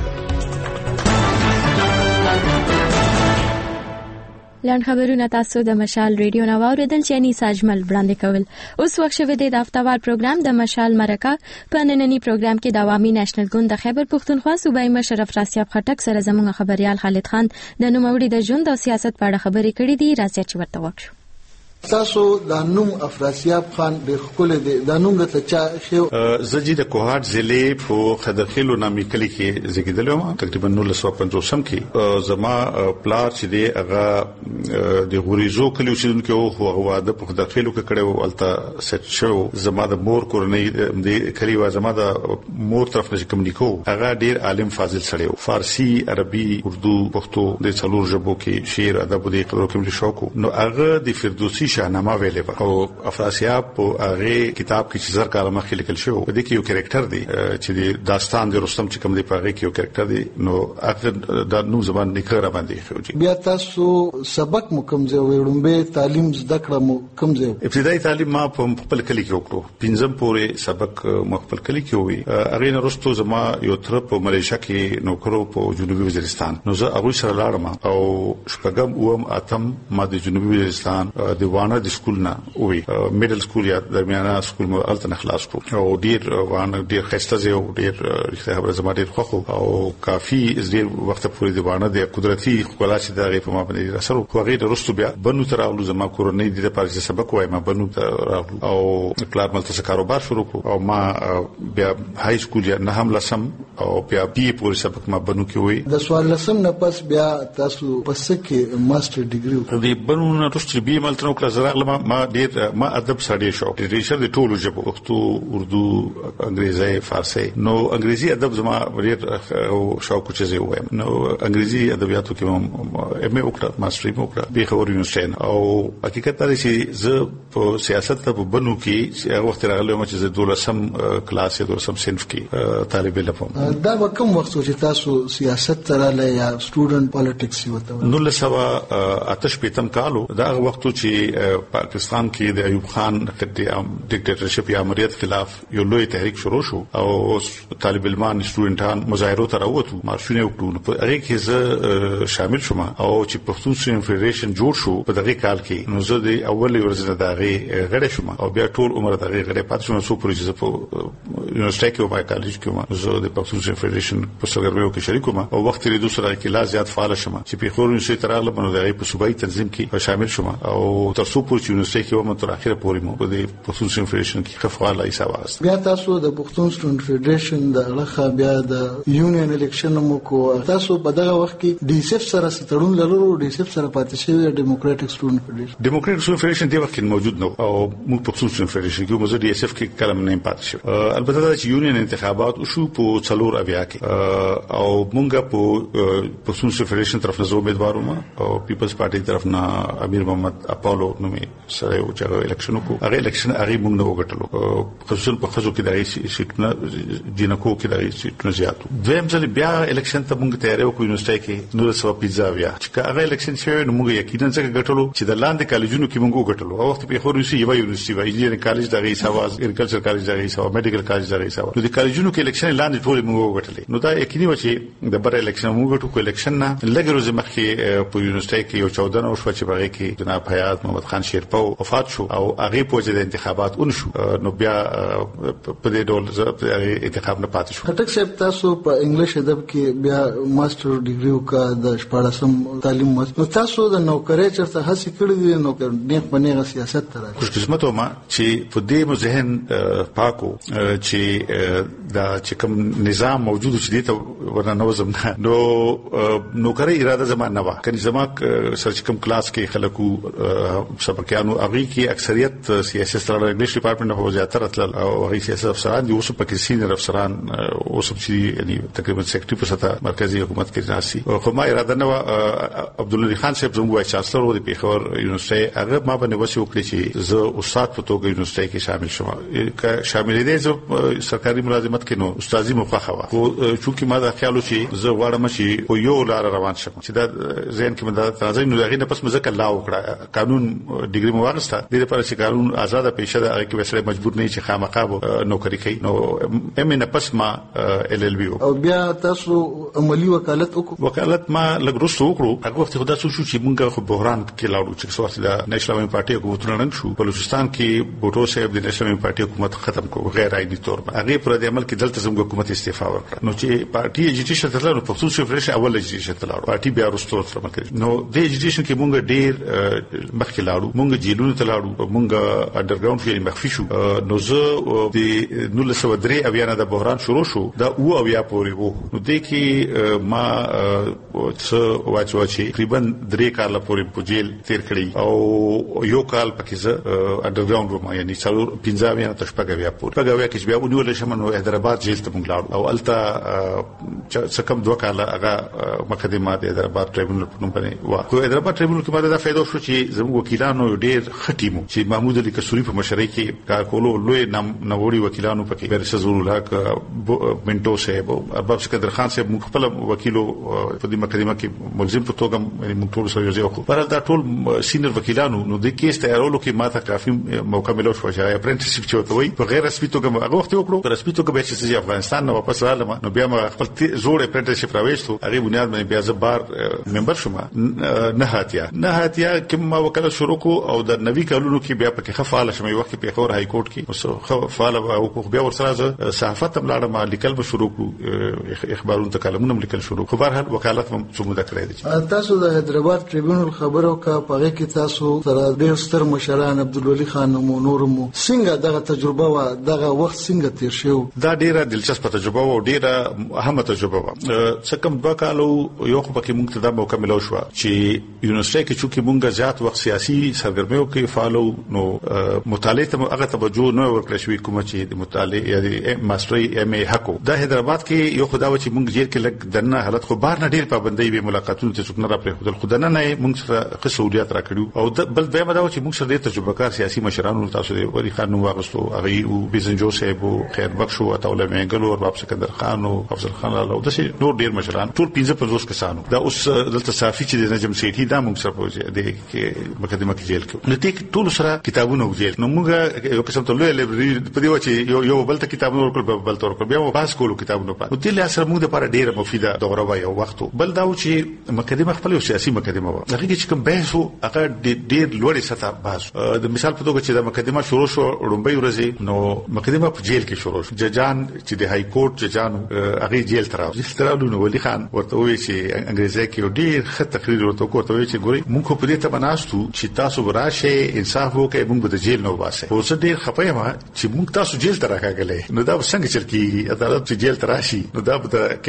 Speaker 4: لنډ خبرونه تاسو د مشال ریډیو نو اوریدل چې انیسا اجمل وړاندې کول. اوس وخت شوی دی د هفتهوار پروګرام د مشال مرکه. په نننی پروګرام کې د عوامي نېشنل ګوند د خیبر پختونخوا صوبایي مشر افراسیاب خټک سره زموږ خبريال خالد خان د نوموړي د ژوند او سیاست په اړه خبرې کړې دي. راځي چې ورته وکړو.
Speaker 23: تاسو د نوم افراسیاب خان ډېر ښکلی دی. د نوم درته چا ښیو؟
Speaker 5: زه چې د کوهاټ ضلع په خدرخیلو نامي کلي کې زیږېدلی وم تقریبا نولس سوه پنځوسم کې. زما پلار چې دی هغه د غوریزو کلي اوسېدونکی و خو هغه واده په خدرخیلو کې کړی و، هلته سیټ شوی و. زما د مور کورنۍ د کلي وه، زما د مور طرف نه چې کوم نیکه و هغه ډېر عالم فاضل سړی و. فارسي، عربي، اردو، پښتو د څلور ژبو کې شعر ادب د قدرو کې ملي شوق و. نو هغه د فردوسي شاهنامه ویلې او افراسیاب په هغه کتاب کې چې زر کاله مخکې لیکل شوی و. د دې کې یو کریکټر دی چې د داستان د رستم چې کوم دی په هغه کې یو کریکټر دی. نو هغه د نوم زبان نکړه را باندې خوږي.
Speaker 23: بیا تاسو سبق مو کوم ځای وړاندې تعلیم زده کړم کوم ځای؟
Speaker 5: ابتدایي تعلیم ما په خپل کلی کې وکړو. پنځم پورې سبق ما خپل کلی کې وی. هغه نه رستو زما یو تر په ملیشیا کې نوکرو په جنوبي وزیرستان. نو زه هغه سره لاړم او شپږم اوم اتم ما د جنوبي وزیرستان د وانه د سکول نه وی میډل سکول یا درمیانه سکول مو الته نه خلاص کو. او ډیر وانه ډیر خسته زه او ډیر رښتیا خبره زما ډیر خوخو او کافي ډیر وخت پورې د وانه د قدرتي خپل چې د غیف ما باندې اثر خو غیر رستو بیا بنو تر اولو زما کورنۍ د پارس سبق وای ما بنو تر او پلان ملته کاروبار شروع کو. او ما بیا های سکول یا نه هم لسم او بیا بي پورې سبق ما بنو کې وی.
Speaker 23: د سوال لسم نه پس بیا تاسو پس کې ماستر ډیګري
Speaker 5: وکړه. د بنو نه رستو بي ملته نو کړه زراغله ما ډیر ما ادب سړی شو. ریشر د ټولو ژبو پښتو، اردو، انګریزي، فارسي. نو انګریزي ادب زما ډیر شوق چې زه وایم. نو انګریزي ادبیاتو کې هم ایم ای وکړه، ماستري وکړه به خبر یونیورسيټي. او حقیقت دا چې زه په سیاست ته بنو کې چې هغه وخت راغلی ما چې زه دولسم کلاس یا دولسم صنف کې طالب علم وم.
Speaker 23: دا به کوم وخت چې تاسو سیاست سره له یا سټوډنټ پالیټکس وته؟
Speaker 5: نو له سوا آتش پیتم کالو دا هغه وخت چې چې پاکستان کې د ایوب خان د ډیکټیټرشپ یا امریت خلاف یو لوی تحریک شروع شو او طالب علمان سټوډنټان مظاهرو ته راووتو مارشونه وکړو په هغه کې زه شامل شوم او چې پښتون سټوډنټ فدریشن جوړ شو په دغه کال کې نو زه د اول ورځ د هغه غړی شوم او بیا ټول عمر دغه غړی پاتې شوم سو پروژه په یونیورسيټي کې او په کالج کې زه د پښتون سټوډنټ فدریشن په سرګرمیو کې شریک وم او وخت لري دوسرا کې لا زیات فعال شوم چې په خور یونیورسيټي تراغله باندې دغه په صوبایي تنظیم کې شامل شوم او تر څو پورې یونیورسيټي کې وم تر اخره پورې مو په پښتون سټوډنټ فدریشن کې خفقال ایسا واست
Speaker 23: بیا تاسو د پښتون سټوډنټ فدریشن د لخوا بیا د یونین الیکشن مو کو تاسو په دغه وخت کې ډي سي اف سره ستړون لرلو ډي سي اف سره پاتې شوی ډیموکراټک سټوډنټ فدریشن
Speaker 5: ډیموکراټک سټوډنټ فدریشن دی وخت موجود نو او موږ پښتون سټوډنټ فدریشن کې موږ ډي اس اف کې کلم نه پاتې شو البته چې یونین انتخابات شو په څلور اویا کې او موږ په پښتون سټوډنټ فدریشن طرف نه زو امیدوار وم او پیپلز پارټي طرف نه امیر محمد اپولو نومې سره یو چې الیکشن کو هغه الیکشن هغه موږ نه وګټلو خصوصا په خزو کې د سیټونه جنکو کې د سیټونه زیاتو دویم ځل بیا الیکشن ته موږ تیاری وکړو یونیورسيټي کې نور سو پیزا بیا چې هغه الیکشن شوی نو موږ یقینا څنګه ګټلو چې د لاندې کالجونو کې موږ وګټلو او وخت په خور یو یو یونیورسيټي وایي انجینرینګ کالج دغه حساب اګریکلچر کالج دغه حساب میډیکل کالج دغه حساب نو د کالجونو کې الیکشن لاندې ټول موږ وګټلې نو دا یقیني و چې د بر الیکشن موږ وګټو کو الیکشن نه لږ ورځې مخکې په یونیورسيټي کې یو چودہ او شو چې بغیر کې جناب حیات محمد خان شیرپو وفات شو او هغه په وجه د انتخابات اون شو نو بیا په دې ډول انتخاب نه پاتې شو
Speaker 23: خټک صاحب تاسو په انګلیش ادب کې بیا ماستر ډیګري وکړه د شپاړسم تعلیم نو تاسو د نوکرۍ چرته هڅه کړې دي نو نیک بنېغه سیاست ته راځي
Speaker 5: خوش قسمت ما چې په دې مو ذهن پاکو چې دا چې کوم نظام موجود چې دې ته ورنه نوزم نو نوکرۍ اراده زمانه وا کني زما سرچ کوم کلاس کې خلکو سبقانو اغي کې اکثریت سیاسي ستاره انګلیش ډپارټمنټ په زیاتره تل او هغه سیاسي افسران دي اوس په کې سینیر افسران اوس چې یعنی تقریبا سیکریټری په سطح مرکزی حکومت کې راسي خو ما اراده نه عبدالله خان صاحب زموږ وایي چانسلر و د پیښور یونیورسيټي هغه ما باندې وسی وکړي چې زه استاد په توګه یونیورسيټي کې شامل شوم که شامل دي زه سرکاري ملازمت کې نو استادي مخه وا خو چې ما دا خیال چې زه غواړم چې په یو لار روان شم چې دا ځین کې مدد راځي نو هغه نه پس مزه کلا وکړه قانون ډیګري مو واغسته د لپاره چې قانون آزاد پیشه ده هغه کې وسره مجبور نه چې خامخا نوکری کوي نو ام نه پس ما ال ال بي
Speaker 23: او بیا تاسو عملی وکالت وکړو
Speaker 5: وکالت ما لګروستو وکړو هغه وخت خدا سوچو چې مونږ خو بحران کې لاړو چې څو وخت د نېشنل پارټي حکومت رنګ شو بلوچستان کې بوټو صاحب د نېشنل پارټي حکومت ختم کو غیر عادي تور هغه پر د عمل کې دلته زموږ حکومت استعفا ورکړه نو چې پارټي ایجوکیشن ته لاړو پښتون شفرش اول ایجوکیشن ته لاړو پارټي بیا ورستو تر مکه نو د ایجوکیشن کې مونږ ډیر مخکې لاړو مونږ جیلونو ته لاړو مونږ انډرګراوند کې مخفي شو نو زه د نو له سو درې اویا نه د بحران شروع شو دا او اویا پورې وو نو د کې ما څه واچو چې تقریبا درې کال پورې په جیل تیر کړی او یو کال پکې زه انډرګراوند وم یعنی څلور پنځه اویا نه شپږ اویا پورې شپږ اویا کې بیا ونیول شم نو حیدرآباد جیل ته مونږ لاړو او الته څه کم دوه کال هغه مقدمه د حیدرآباد ټریبونل په نوم باندې وا خو حیدرآباد ټریبونل کې ماده دا فائدہ شو چې زموږ وکیلانو ډیر خټیمو چې محمود علي کسوري په مشرۍ کې کار کولو لوی نووري وکیلانو پکې برسه زور الحق منټو صاحب او ارباب سکندر خان صاحب مخ خپل وکیلو په دې مقدمه کې ملزم په توګه یعنی موږ ټول سره یو ځای خو پر دا ټول سینیر وکیلانو نو د کیس تیارولو کې ماته کافي موقع ملو شو چې اپرنټیسشپ چوته وي په غیر رسمي توګه هغه وخت وکړو په رسمي توګه به چې افغانستان نه واپس رالم نو بیا ما خپل زوړ اپرنټیسشپ راوېستو هغه بنیاد باندې بیا زبار ممبر شوم نه هاتیا نه هاتیا کوم وکاله شروع کو او د نوي کالونو کې بیا پکې خفاله شمه وخت په پیښور های کورټ کې اوس خفاله او بیا ورسره صحافت ملاړه ما لیکل به شروع کو اخبارونو ته کلمونه لیکل شروع کو بهر حالت هم څومره کړی دي
Speaker 23: تاسو د حیدرآباد ټریبیونل خبرو کا پغه کې تاسو تر ډیر ستر مشران عبدالولي خان مو نورمو څنګه دغه تجربه وا دغه وخت څنګه تیر شو
Speaker 5: دا ډیره دلچسپه تجربه او ډیره اهمه تجربه وا څه کوم دوه کالو یو خو پکې موږ ته دا موقع ملو شو چې یونیورسيټي کې چې موږ زیات وخت سیاسي سرګرمیو کې فالو نو مطالعه ته هغه توجه نه ورکړل شوې کوم چې د مطالعه یا د ماستري ایم ای حقو د حیدرآباد کې یو خدای چې موږ جیر کې لګ دنه حالت خو بار نه ډیر پابندۍ به ملاقاتونو ته څوک نه را پرې خدل خدانه نه موږ سره خصوصیات راکړو او بل به مدا چې موږ سره د تجربه کار سیاسي مشرانو تاسو د ولی خان نو واغستو هغه او بيزنجو صاحب خیر بخش او تاوله منګلو او باب سکندر خان او افضل خان او د نور ډیر مشران ټول پنځه پنځوس کسانو دا اوس دلته صافي چې د نجم سیټي دا موږ سره پوهه دي کې مقدمه کې جیل کې نو ټیک ټول سره کتابونه وجیل نو موږ یو قسم ته لوی لایبرری په دی چې یو یو بل ته کتابونه ورکړ بل تور کړ بیا باس کولو کتابونه په دې لاسره موږ لپاره ډیره مفیده دوره وای او وخت بل دا چې مقدمه خپل سیاسي مقدمه و هغه چې کوم بحث هغه ډیر لوړ سطح بحث د مثال په توګه چې د مقدمه شروع شو رومبي ورځي نو مقدمه په جیل کې شروع شو ججان چې د های کورټ ججان هغه جیل تراو جیل تراو نو ولي خان ورته وی چې انګريزي کې ډیر ښه تقریر ورته کوته وی چې ګوري موږ په دې ته بناستو چې تاسو براشه انصاف وکړئ موږ د جیل نو واسه اوس ډیر خپه ما چې موږ تاسو جیل ته راغلې نو دا څنګه چل کی عدالت چې جیل ته راشي نو دا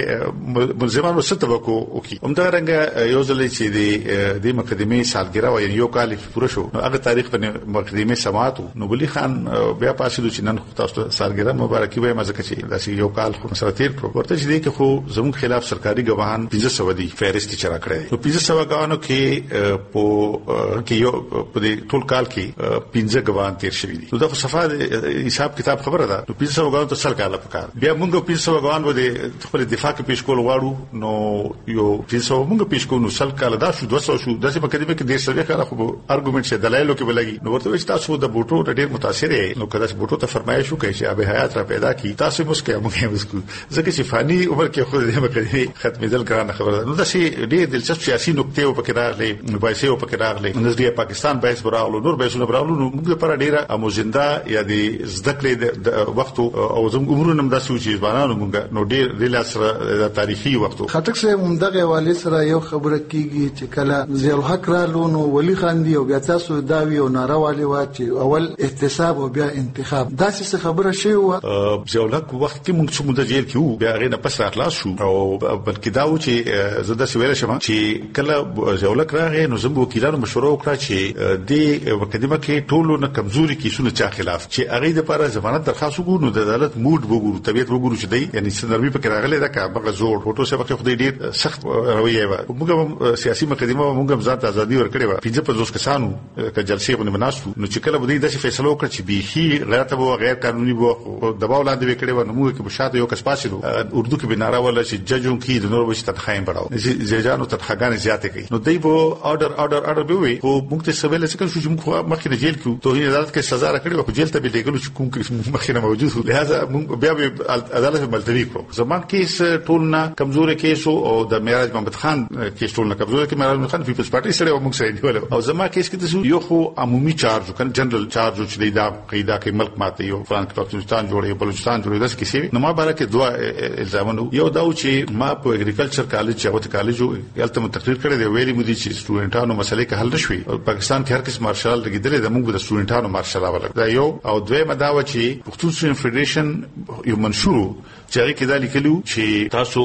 Speaker 5: د ملزمانو ستوکو وکي هم دا رنګ یو ځل چې د د مقدمه سالګرا و یو کال پوره شو نو هغه تاریخ په مقدمه سماعت نو ولي خان بیا پاسې چې نن تاسو سالګرا مبارکي وای مزه کې دا یو کال خو سره تیر کړو ورته چې دې خو زموږ خلاف سرکاري ګواهان پنځه سو دی فهرست چرا کړی نو پنځه سو ګواهانو کې په کې یو په ټول کال کې پنځه ګواهان تیر شوی دي نو دا صفه حساب کتاب خبره ده نو پنځه سو ګواهان ته سل کاله پکار بیا موږ پنځه سو ګواهان و خپل دفاع کې پیش کول غواړو نو یو پنځه سو موږ پیش کوو نو سل کاله دا شو دوه سو شو داسې مقدمه کې ډیر سره کار خو ارګومنټ شه دلایل کې بلګي نو ورته وایي تاسو د بوټو ډیر متاثر یې نو کله چې بوټو ته فرمایش وکړي چې ابه حیات را پیدا کی تاسو مسکه موږ مسکو ځکه چې فانی عمر کې خو دې مقدمه ختمېدل ګران خبره نو دا شي ډیر دلچسپ سیاسي نقطې او پکې راغلي مباحثه او پکې راغلي نظریه پاکستان بحث براغلو نور بحثونه براغلو نو موږ لپاره ډیره اموزنده یا د ذکر د وخت او زموږ عمرونه هم داسې چې ځوانانو موږ نو ډیر د لاسره تاریخي وخت
Speaker 23: خټک سه همدغه والي سره یو خبره کیږي چې کله زیل حق رالو نو ولی خان دی او بیا تاسو داوی او ناروالي وا چې اول احتساب او بیا انتخاب داسې خبره شی و
Speaker 5: زیل حق وخت کې موږ څومره د جیل کې بیا غینه پس راخلاص شو او بلکې دا و چې زده سویل شمه چې کله زیل حق راغی نو زموږ وکیلانو مشوره وکړه چې د مقدمه کې ټولو نه کمزوري کیسونه چا خلاف چې هغه د لپاره ضمانت درخواست وګورو نو د عدالت موډ وګورو طبيعت وګورو چې دی یعنی سنرمي پکې راغلی دا کا بغه زور فوټو سره پکې خدای ډیر سخت رویه و موږ سیاسي مقدمه موږ ځان ته ازادي ورکړې و پنځه پنځوس کسانو ک جلسې باندې مناسو نو چې کله بده داسې فیصله وکړه چې بيخي غلط وو غیر قانوني وو دباو لاندې وکړې و نو موږ کې بشاته یو کس پاسلو اردو کې بناره ولا چې ججون کې د نور وشت تخایم بڑاو زیجانو تخګان زیاته کوي نو دی وو آرډر آرډر آرډر به وي او موږ ته سویل څه کوم چې موږ مخکې د جیل کې توهین عدالت کې سزا راکړې و جیل ته به لګلو چې کوم کې مخکې موجود و لہذا موږ بیا به عدالت ملتوی کړو زمان کې ټولنا کمزوري کیسو او د معراج محمد خان کې ټولنا کمزوري کې معراج محمد خان پیپلز پارټي سره موږ سره نیول او زما کیس کې تاسو یو خو عمومي چارج کنه جنرال چارج چې دا قاعده کې ملک ماته یو فرانک پاکستان جوړي بلوچستان جوړي داس کیسې نو ما باره کې دوا الزامونه یو دا چې ما په اګریکلچر کالج چې وته کالج یلته تقریر کړی دی ویلي مودي چې سټوډنټانو مسلې کې حل نشوي او پاکستان کې هر کس مارشال لګیدل د موږ د سټوډنټانو مارشال راول دا یو او دوی مداوه چې پښتون سټوډنټ فدریشن یو منشور چې هغه کې دا لیکلو چې تاسو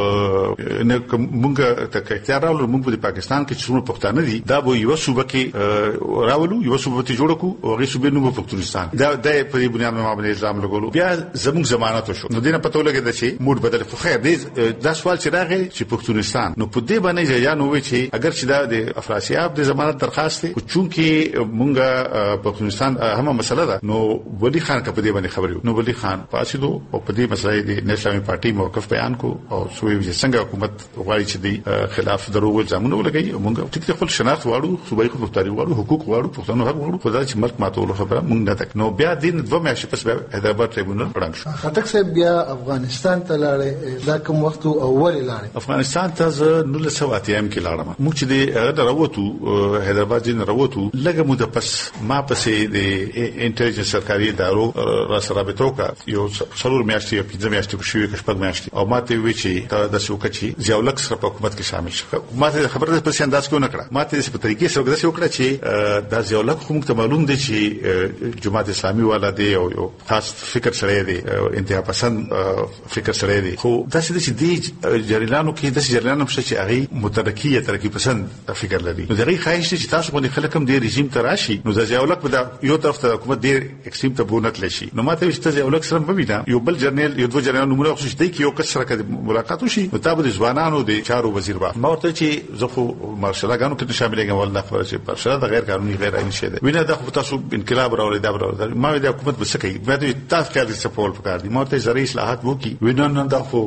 Speaker 5: نه موږ ته اختیار راولو موږ په پاکستان کې څومره پښتانه دي دا به یو صوبه کې راولو یو صوبه ته جوړ کو او هغه صوبه نو په پښتونستان دا د په بنیاد باندې الزام لګولو بیا زموږ ضمانت شو نو دینه پته لګی چې موډ بدل خو خیر دې دا سوال چې راغی چې پښتونستان نو په دې باندې یا نو وی چې اگر چې دا د افراسیاب د ضمانت درخواست او چونکه مونږه پښتونستان هم مسله ده نو ولی خان کا په دې باندې خبرو نو ولی خان پاسیدو او په دې مسله د اسلامي پارټي موقف بیان کو او سوی چې څنګه حکومت غواړي چې د خلاف دروغ الزامونه ولګي مونږ ټیک خپل شناخت واړو صوبایي خپلواکي واړو حقوق واړو پښتون حق واړو خدای چې ملک ماتول خبره مونږ نه تک نو بیا دین دوه میاشتې پس بیا حیدرآباد ټریبونل پړنګ شو
Speaker 23: خټک صاحب بیا افغانستان ته لاړې دا کوم وخت اول لاړې
Speaker 5: افغانستان ته زه نو له سواتیم کې لاړم موږ چې د راووتو حیدرآباد جن راووتو لږه موده پس ما پسې د انټيليجنس سرکاري ادارو را سره رابطه وکړه یو څلور میاشتې یا پنځه میاشتې کې شوې کښ په میاشتې او ماته وی چې دا د سوکچي ځاولک سره په حکومت کې شامل شو ماته خبره په څه انداز کې نه کړه ماته په طریقې سره دا څه وکړه چې دا ځاولک خو موږ ته معلوم دي چې جماعت اسلامي والا دی او یو خاص فکر سره دی انتها پسند فکر سره دی خو دا چې د جریلانو کې د جریلانو په چې هغه مترقی ترقی پسند فکر لري نو دغه خواهش چې تاسو باندې خلک هم د رژیم ته راشي نو د ځاولک په یو طرف ته حکومت ډیر اکستریم ته بونت لشي نو ماته چې ځاولک سره په وینا یو بل جرنل یو دوه جرنل نمونه خو دې کې یو کس سره ملاقات وشي نو تاسو د ځوانانو د چارو وزیر با ما ورته چې زه خو مارشالګانو کې شاملېږم والله خبره چې مارشال د غیر قانوني غیر عیني شه ده وینه د خو تاسو انقلاب راولې دا راولې ما د حکومت بسکې ما د تاسو کې د سپول پکار دي ما ته زری اصلاحات وکي وینه نه دا خو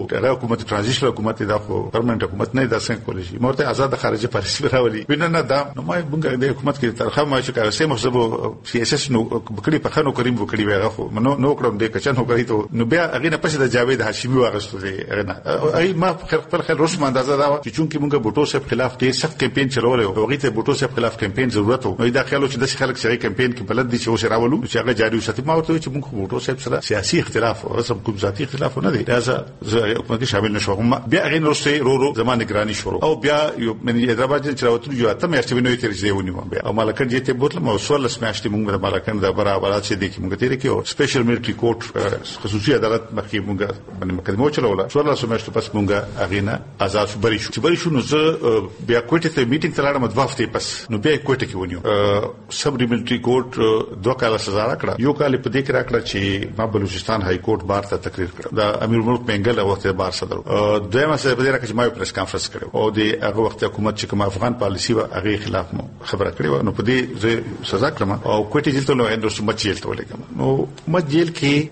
Speaker 5: هغه حکومت ترانزیشنل حکومت دا خو پرمننت حکومت نه دا څنګه کولای شي مرته آزاد خارجه پالیسي راولي وینه نه دا نو ما موږ د حکومت کې ترخه ما چې کار سه مخزبو سیاست نو بکړي په خنو کریم وکړي وغه خو نو نو کړم د کچن هو کړی ته نو بیا هغه نه پښه د جاوید هاشمي واغستو دی هغه ای ما خپل خپل رسم اندازه دا چې چونکی موږ بوټو صاحب خلاف ډیر سخت کمپاین چلول او هغه ته بوټو صاحب خلاف کمپاین ضرورت و نو دا خیالو چې د خلک سره کمپاین کې بلد دي چې اوس راولو چې هغه جاری وساتي ما ورته چې موږ بوټو صاحب سره سیاسي اختلاف او رسم کوم ذاتي اختلاف نه دی دا زه حکومت کې شامل نشوم بیا هغه نورسته رو رو زمانه ګرانی شروع او بیا یو من حیدرآباد چې راوتلو یو اته مې اړتیا تر دې ونیو بیا او مالکن دې ته بوتل مو سوال سماشتي موږ د مالکن د برابرات چې دي کې موږ تیر کې او سپیشل ملټری کورټ خصوصي عدالت مخکې موږ باندې مقدمه چلوله سوال سماشتي پس موږ هغه نه آزاد بری شو چې بری شو نو زه بیا کوټه ته میټینګ تلاړم د وخت پس نو بیا کوټه کې ونیو سب ملټری کورټ دوه کال سزا راکړه یو کال په دې کې راکړه چې ما بلوچستان های کورټ بار ته تقریر کړ دا امیر ملک منګل وخت بار صدر دویمه سره په دې راکړه چې ما پریس کانفرنس کړو او د هغه وخت حکومت چې کوم افغان پالیسی و هغه خلاف مو خبره کړې و نو په دې زه سزا کړم او کوټه جیل ته نو اندرس مچ جیل ته ولګم نو مچ جیل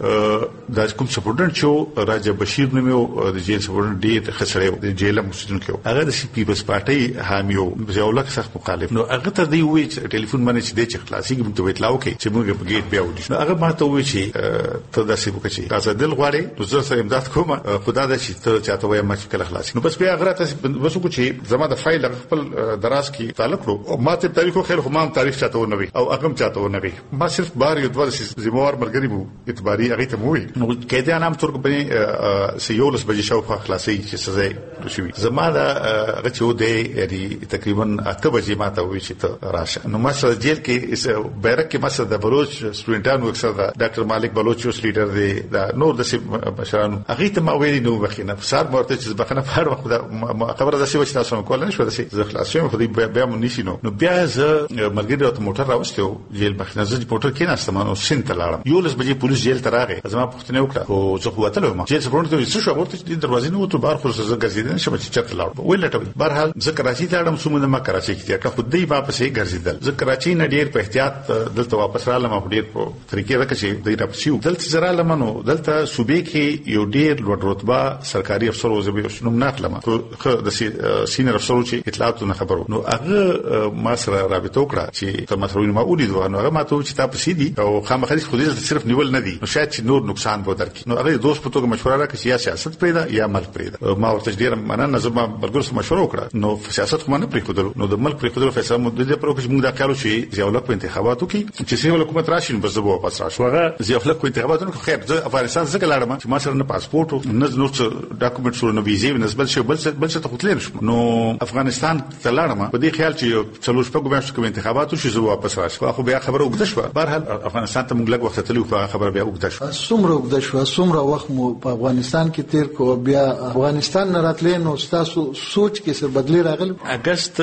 Speaker 5: کې د کوم سپورټنټ شو راجا بشیر نومو د جیل سپورټنټ ډیر خسرې د جیل مسجدون کې هغه د سی پیپلز پارټي حامیو ځاولک سخت مخالف نو هغه ته دی وی چې ټلیفون باندې چې د چ خلاصي کې متویت لاو کې چې موږ په گیټ بیا ودی نو هغه ماته وی چې ته داسې وکړي تاسو دل غواړي نو زه سره امداد کوم خدا دې چې ته چاته وای ما چې کله خلاصي نو بس بیا هغه ته وسو کو چې زما د فایل خپل دراز کې تعلق لرو ما ته تاریخو خیر همام تاریخ چاته و نوي او هغه چاته و نوي ما صرف بار یو دوه زموار ملګری مو اعتباري هغه ته مو وي نو کېدې نام ترک باندې سیولس بجې شاو په خلاصي چې سزا شوی زما دا هغه چې دی یعنی تقریبا اته بجې ما ته وی چې ته راشه نو ما سره جیل کې بیرک کې ما سره د بلوچ سټوډنټانو اکثر دا ډاکټر مالک بلوچ اوس لیډر دی دا نور د بشرانو هغه ته ما ویلي نو بخینه فساد مرته چې بخنه فار وخت خبره ده چې تاسو کول نه شو د زه خلاصیم خو دې بیا مونږ نشي نو نو بیا زه ملګری ته موټر راوستو جیل بخنه زه موټر کې نه استم نو سین ته لاړم یو لس بجې پولیس جیل ته راغی زما پوښتنه وکړه او زه خو وتلم ما جیل سپورټ ته څه شو ورته د دروازې نو ته بار خو زه ګرځیدل شم چې چت لاړم ولټوي بهرحال زه کراچي ته لاړم سومه ما کراچي کې ته خو دې واپس یې ګرځیدل زه کراچي نه ډیر په احتیاط دلته واپس رالم په ډیر په طریقې راکشي دې راپسیو دلته زرا لمنو دلته صوبې کې یو ډیر لوړ رتبه سرکاري افسر وزبي شنو ناخلم خو د سینر افسر چې اطلاعات نه خبرو نو هغه ما سره رابطه وکړه چې ته مسرون ما ولیدو نو هغه ماته چې تاسو سیدي او خامخالي خو دې صرف نیول نه دي نو شاید چې نور نقصان به درکې نو هغه دوست په توګه مشوره راکړه چې سیاست پرېدا یا ملک پرېدا ما ورته ډیر مننه زما بلګر سره مشوره وکړه نو سیاست خو نه پرېښودل نو د ملک پرېښودل فیصله مو د دې پر وخت موږ دا کارو چې ځاولک په انتخاباتو کې چې سیول حکومت راشي بس زه واپس راشم هغه ځاولک په انتخاباتو کې خیر زه افغانستان څخه لاړم چې ما سره نه پاسپورت نه نور څه ډاکومنټ سره نه ویزه نسبت شو بل څه بل څه ته خپل نشم نو افغانستان ته لاړم په دې خیال چې څلور شپږ میاشتې کوم انتخاباتو شي زه واپس راشم خو بیا خبره وګد شو بهرحال افغانستان ته موږ لږ وخت تلو خو خبره بیا وګد شو
Speaker 23: څومره وګد شو څومره وخت مو په افغانستان کې تیر کو بیا افغانستان نه راتلې نو تاسو سوچ کې څه بدلی راغلی
Speaker 5: اگست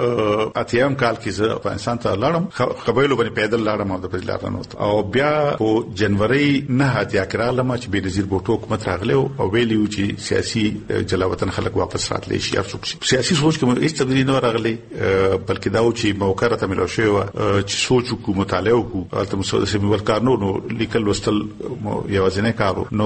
Speaker 5: اتیم کال کې زه افغانستان ته لاړم قبایلو باندې پیدل لاړم او د پیدل نو او بیا په جنوري نه اتیا کړه چې به وزیر بوټو حکومت راغله او ویلیو چې سیاسي جلاوطن خلک واپس راتلی شي ارڅوک سیاسي سوچ کوم هیڅ تبدیلی نه راغلی بلکې دا و چې موقع راته ملو شوی و چې سوچ کو مطالعه وکړو البته مسعود سیمه ورکار نو نو لیکل وستل یوازینه کارو نو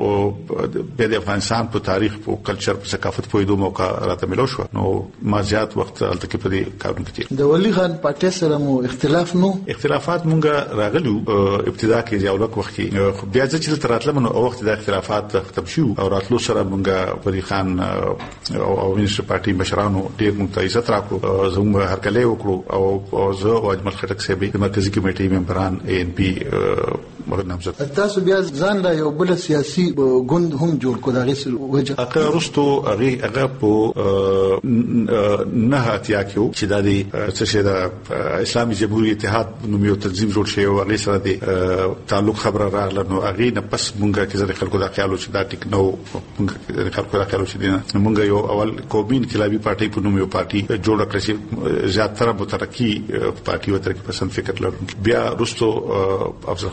Speaker 5: د افغانستان په تاریخ او کلچر په ثقافت په دوه موقع راته ملو شو نو ما زیات وخت البته کې په دې کارونه کې
Speaker 23: د ولی خان پټه سره مو اختلاف نو
Speaker 5: اختلافات مونږه راغلو ابتدا کې یو وخت کې بیا چې تر راتلم نو وخت د اختلافات ختم شو او راتلو سره مونږه ولی خان او وینس پارټي مشرانو ډیر مونږ ته عزت راکړو زموږ هرکلی وکړو او زه او اجمل خټک صاحب د مرکزی کمیټې ممبران اے ان پی نامزد
Speaker 23: تاسو بیا ځان لا یو بل سیاسي ګوند هم جوړ کړو دغه سل وجه
Speaker 5: هغه رستو هغه هغه په نه اتیا کېو چې د څه شه د اسلامي جمهوریت اتحاد نوم یو تنظیم جوړ شوی او هغه سره د تعلق خبره راغله نو هغه نه پس مونږه کې زره خلکو دا خیال چې دا ټیک نو مونږ خلکو دا خیال چې دینه مونږ یو اول قومي انقلابي پارټي په نوم یو پارټي جوړ کړی چې زیاتره مترقي پارټي و ترقي پسند فکر لرونکي بیا رستو افضل خان له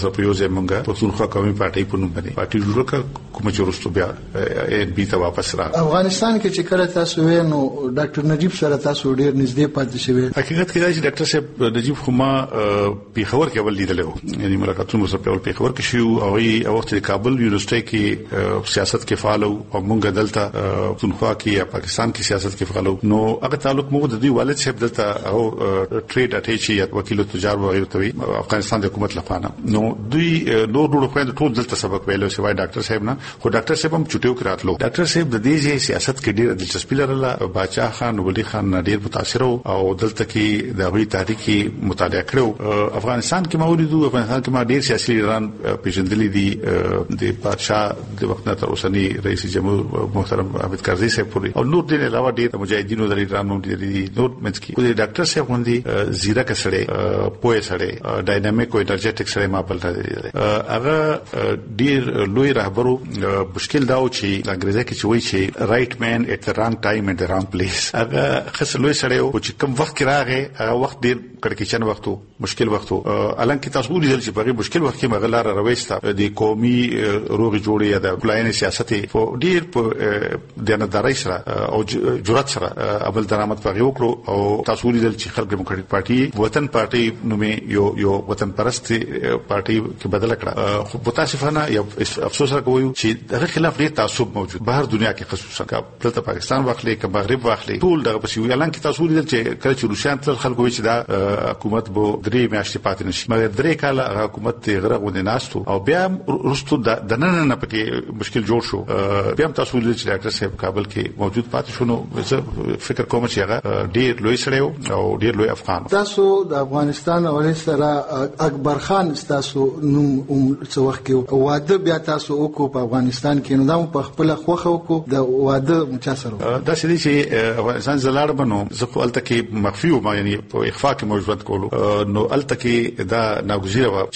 Speaker 5: سره په یو ځای مونږه پښتونخوا قومي پارټي په نوم باندې پارټي جوړ کړ کوم چې ورستو بیا ان بي ته واپس را
Speaker 23: افغانستان کې چې کله تاسو وینو ډاکټر نجیب سره تاسو ډیر نږدې پاتې شوی
Speaker 5: حقیقت کې چې ډاکټر صاحب نجیب خو ما په خبر کې ول لیدل یعنی ملاقاتونو سره په خبر کې شو او هغه وخت د کابل یونیورسيټي کې سیاست کې فعال او مونږ دلته پښتونخوا کې یا پاکستان کې سیاست کې فعال نو هغه تعلق مو د دوی والد صاحب دلته او ټریډ اټیچي یا وکیل تجار وغیرہ ته افغانستان د حکومت لخوا نو دوی نور نور خويند ټول دلته سبق ویلو سوای ډاکټر صاحب نه خو ډاکټر صاحب هم چټیو کراتلو ډاکټر صاحب د دې سیاست کې ډیر دلچسپي لرله باچا خان ولی خان ډیر متاثر او دلته کې د غوي تاریخي مطالعه کړو افغانستان کې موجودو افغانستان کې ما ډیر سیاسي ایران پیژندلې دي د بادشاہ د وخت نه تر اوسنی رئیس جمهور محترم حامد کرزي صاحب پوری او نور دین علاوه ډیر مجاهدینو د ایران نوم دي نور منځ کې د ډاکټر صاحب باندې زیرا کسړې پوهه سړې ډاینامیک او انرجیټک سړې ما بل راځي هغه ډیر لوی رهبرو مشکل داو چې انګریزي کې چوي چې رائټ مین ایت د رانګ ټایم ایت د رانګ پلیس هغه خاص لوی سړی او چې کوم وخت کې راغی هغه وخت ډیر کړکېچن وختو مشکل وختو الان کې تاسو ولې چې په مشکل وخت کې مغلار رويستا د قومي روغ جوړي یا د کلاین سیاست په ډیر په دیانتداري سره او جرأت سره اول درآمد پغې وکړو او تاسو ولې چې خلک ډیموکراټیک پارټي وطن پارټي نومې یو یو وطن پرست پارټي کې بدل کړه خو متاسفانه یو افسوس راکوي چې دغه خلاف ډیر تعصب موجود بهر دنیا کې خصوصا د پاکستان واخلې ک مغرب واخلې ټول دغه پسې اعلان کې تاسو ولې چې کله چې روسیان تل خلکو چې دا حکومت بو درې میاشتې پاتې نشي مګر درې کاله حکومت غره غونډه ناستو او بیا رستو د نن نه پکې مشکل جوړ شو بیا تاسو ولې چې ډاکټر صاحب کابل کې موجود پاتې شو نو فکر کوم چې هغه ډیر لوی سړی او ډیر لوی افغان
Speaker 23: تاسو د افغانستان اولې سره اکبر خان تاسو نوم څو وخت کې واده بیا تاسو وکړو په افغانستان کې نو دا په خپل خوخه وکړو د واده چا سره
Speaker 5: دا چې افغانستان زلاړ بنو زه خپل تکي مخفي و ما یعنی په اخفاء کې موجود کولو نو التکي دا ناګزیره و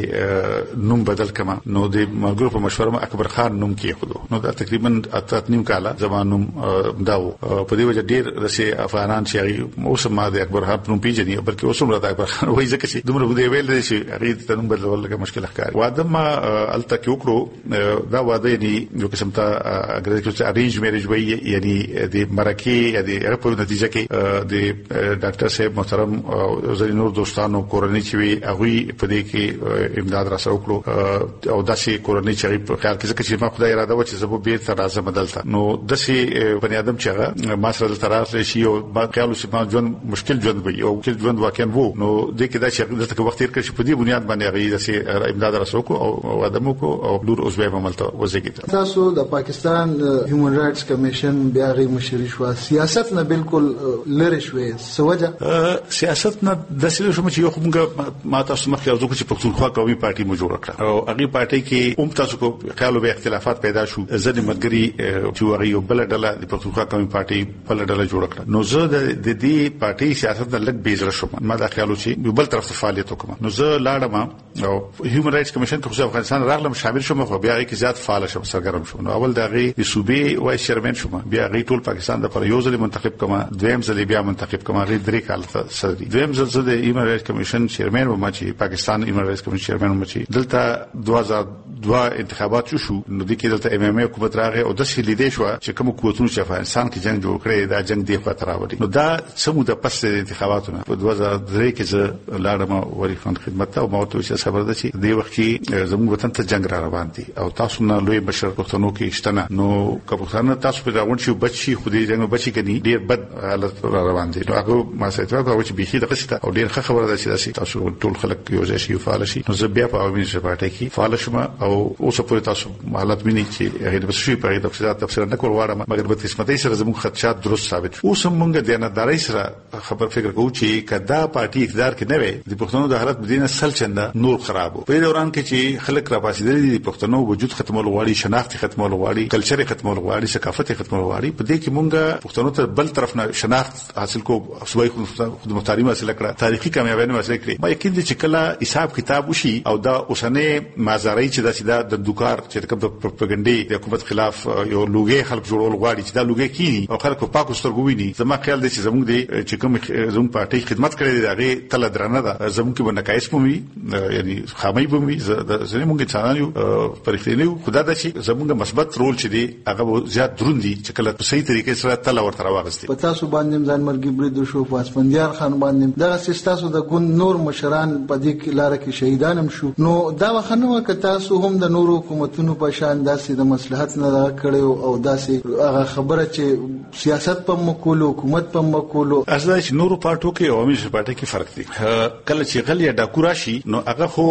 Speaker 5: چې نوم بدل کما نو د ملګرو په مشوره اکبر خان نوم کې خدو نو دا تقریبا اتات نیم کاله زمانوم داو په دې وجه ډیر رسې افغانان چې اوس ما د اکبر خان نوم پیژني بلکې اوس هم د اکبر خان وایي ځکه چې دومره بده ویل دي چې هغه ته نوم بدلول لکه مشکل ښکاري واده ما التکي وکړو دا واده یعنی یو قسم ته اگر چې ارینج میریج وایي یعنی د مرکه یا د په نتیجه کې د ډاکټر صاحب محترم زری نور دوستانو کورنۍ چې وی هغه په دې کې امداد را سره وکړو او داسې کورنۍ چې په خیال کې ځکه چې ما خدای اراده و چې زه به بیرته راځم بدلته نو داسې بنی ادم چې هغه ما سره تراس شي او ما خیال چې ما ژوند مشکل ژوند وي او مشکل ژوند واقعا وو نو دې کې دا چې دلته وخت تیر کړ چې په دې بنیاد باندې هغه داسې امداد را سره وکړو او ادمو کو او نور اوس به عمل ته وځي
Speaker 23: تاسو د پاکستان هیومن رائټس کمیشن بیا غي مشري شو سیاست نه بالکل لری شوې سوجه
Speaker 5: سیاست نه د سلو شمه چې یو کومه ما تاسو مخکې ارزو چې پښتونخوا قومي پارټي مو جوړ کړه او هغه پارټي کې هم تاسو کو خیالو به اختلافات پیدا شو زه د ملګری چې هغه یو بل ډله د پښتونخوا قومي پارټي بل ډله جوړ کړه نو زه د دې پارټي سیاست نه لګ بیزره شوم ما دا خیالو چې بل طرف ته فعالیت وکم نو زه لاړم او هیومن رائټس کمیشن ته خو افغانستان راغلم شامل شوم خو بیا کې زیات فعال شوم سرګرم شوم نو اول دا غي د صوبې وای چیرمن شوم بیا غي ټول پاکستان د پر یو ځل منتخب کما دویم ځل بیا منتخب کما غي درې کال سره دویم ځل زه د هیومن رائټس کمیشن چیرمن وم چې پاکستان هیومن رائټس کمیشن چیرمن وم چې دلته دوه هزار دوه انتخابات شو نو د کې دلته ام ام ای حکومت راغی او د سې لیدې شو چې کوم قوتونو چې افغانستان کې جنگ جوړ کړی دا جنگ دی خو تراوړي نو دا سمو د پس انتخاباتونه په دوه هزار درې کې زه لاړم وری خان خدمت او ما ته چې خبر ده چې د وخت کې زموږ وطن ته جنگ را روان دي او تاسو نه لوی بشر پښتنو کې شتنه نو کپښتانه تاسو په راغون شي بچي خو دې جنگ بچي کني ډیر بد حالت را روان دي نو هغه ما سره راغو چې بيخي د قصه او ډیر ښه خبره ده چې تاسو ټول خلک یو ځای شي فعال شي نو زه بیا په عوامي شپاټه کې فعال شوم او اوس په تاسو حالت مینه چې هغه د شي په تفصیلات تفسیر نه کول واړم مګر په قسمتي سره زموږ خدشات درست ثابت شو اوس موږ د دیانتداري سره خبر فکر کوو چې کدا پارټي اقتدار کې نه وي د پښتنو د حالت بدینه سل چنده نور خرابو په دوران کې چې خلک را پاسېدل دي پښتنو وجود ختمول غواړي شناخت ختمول غواړي کلچر ختمول غواړي ثقافت ختمول غواړي په دې کې موږ پښتنو ته بل طرف نه شناخت حاصل کو صوبای خود مختاري حاصل کړه تاریخي کامیابی نه حاصل کړي ما یقین دي چې کله حساب کتاب وشي او دا اوسنه مازاري چې دا سیده د دوکار چې کوم د پروپاګاندا د حکومت خلاف یو لوګي خلک جوړول غواړي چې دا لوګي کینی او خلک په پاکو سترګو ویني زما خیال دی چې زموږ د چې کوم زموږ پارټي خدمت کړي دی هغه تل درنه ده زموږ کې نقایص مو وي یعنی خامي بومي زموږ موږ انسانان یو پرختنیو خدا د شي زموږ مثبت رول چې دی هغه زیات دروندي چې کله په صحیح طریقې سره تل ورته راوغستي
Speaker 23: په تاسو باندې ځان مرګي برید شو په اسفندیار خان باندې دا سیستاسو د ګوند نور مشران په دې کې لار کې شهیدان هم شو نو دا وخنه ک تاسو هم د نورو حکومتونو په شان داسې د مصلحت نه کړو او داسې هغه خبره چې سیاست په مکولو حکومت په مکولو
Speaker 5: اصله چې نورو پارټو کې عوامي پارټي کې فرق دی کله چې غل یا ډاکو راشي نو هغه خو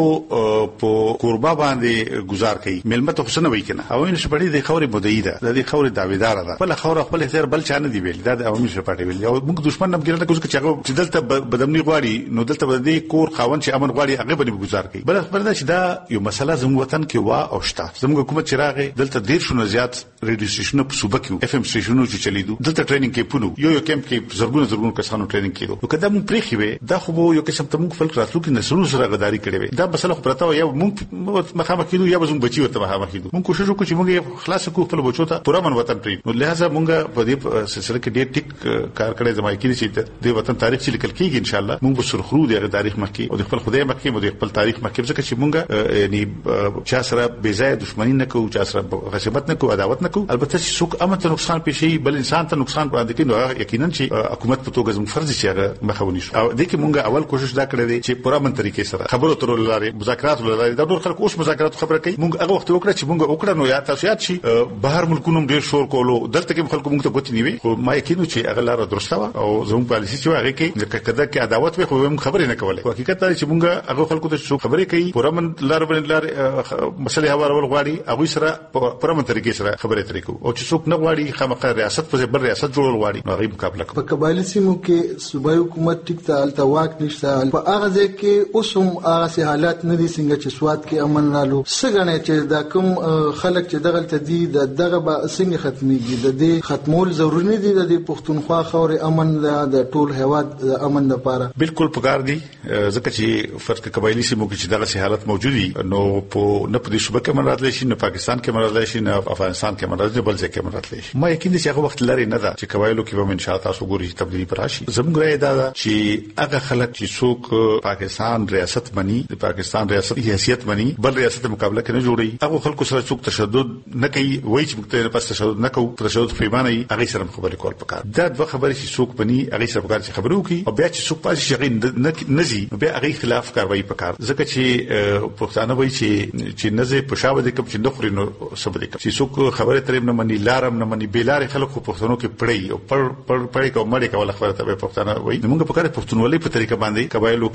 Speaker 5: په قربا باندې گزار کوي ملمت حسن وای کنه عوامي پارټي د خوري مدعي ده د خوري داویدار ده بل خور خپل اختیار بل چانه دی ویل دا د عوامي پارټي ویل او موږ دښمن نه ګرځنه کوم چې هغه چې دلته بدمنی غواړي نو دلته د کور خاون چې امن غواړي هغه باندې گزار کوي بل خبر ده چې دا یو مسله زموږ وطن کې وا او شته زموږ حکومت چې راغی دلته ډیر شونه زیات ریډیو سټیشنونه په صوبه کې اف ام سټیشنونه چې چلیدو دلته ټریننګ کې پونو یو یو کیمپ کې زرګونه زرګونه کسانو ټریننګ کېدو نو کله موږ پریخي وي دا خو یو قسم ته موږ فلک راتلو کې نسلونو سره غداري کړې وي دا مسله خو پرته یا موږ مخامخ کېدو یا زموږ بچي ورته مخامخ کېدو موږ کوشش وکړو چې موږ خلاص کړو خپل بچو ته پورا من وطن پری نو لہذا موږ په دې سلسله کې ډېر ټیک کار کړی زمای کې چې د وطن تاریخ چې لیکل کېږي ان شاء الله موږ به سرخرو د تاریخ مخکې او د خپل خدای مخکې او د خپل تاریخ مخکې ځکه چې موږ یعنی چا سره بے ځای دښمنی نه کوو چا سره غصبت نه کوو عداوت نه کوو البته چې څوک امن ته نقصان پېښي بل انسان ته نقصان وړاندې کوي نو یقینا چې حکومت په توګه زموږ فرض چې هغه مخاوني شو او د کې موږ اول کوشش دا کړی دی چې پوره من طریقې سره خبرو تر لارې مذاکرات لارې دا ډول خلک اوس مذاکرات خبره کوي موږ هغه وخت وکړه چې موږ وکړه نو یا تاسو یاد شي بهر ملکونو ډیر شور کولو دلته کې خلکو موږ ته ګوت نیوي خو ما یقین چې هغه لار درسته و او زموږ پالیسي چې هغه کې کده کې عداوت به خو موږ خبرې نه کولای حقیقت دا چې موږ هغه خلکو ته څو خبرې کوي پوره من لار باندې لار مسلې هوارول غواړي هغه سره پوره من طریقې سره خبرې ترې کوو او چې څوک نه غواړي خامخا ریاست په بل ریاست جوړول غواړي نو هغه مقابله کوي
Speaker 23: په قبایلی سیمو کې صوبایي حکومت ټیک ته الته واک نشته په هغه ځای کې اوس هم هغه حالات نه دي څنګه چې سواد کې امن رالو څنګه چې دا کوم خلک چې دغه تدي دغه به څنګه ختميږي د دې ختمول ضروري دي د پښتونخوا خور امن د ټول هواد د امن لپاره
Speaker 5: بالکل پکار دي ځکه چې فرق قبایلی سیمو کې چې دغه حالت موجود دي نو په نه په دې صوبه کې مراد لشي نه پاکستان کې مراد لشي نه افغانستان کې مراد بل ځای کې مراد لشي ما یقین دي چې هغه وخت لري نه ده چې قبایلو کې به ان شاء الله تاسو ګوري تبدیلی پر راشي زموږ رائے دا ده چې هغه خلک چې څوک پاکستان ریاست مني د پاکستان ریاست حیثیت مني بل ریاست مقابله کې نه جوړي هغه خلکو سره څوک تشدد نه کوي وایي چې موږ ته پس تشدد نه کوو تشدد پیمانه هغه سره خبرې کول پکار دا دوه خبرې چې څوک بني هغه سره پکار چې خبرو کوي او بیا چې څوک پاتې شي نزي بیا هغه خلاف کاروایی پکار ځکه چې پښتانه وایي چې چې نزي په شاوه د کوم چې نخري نو سبد کوي چې څوک خبره ترې نه مني لارم نه مني بیلار خلکو پښتنو کې پړی او پر پر پړی کو مړی کول خبره ته پښتانه وایي موږ په کار پښتونولۍ په طریقه باندې قبایلو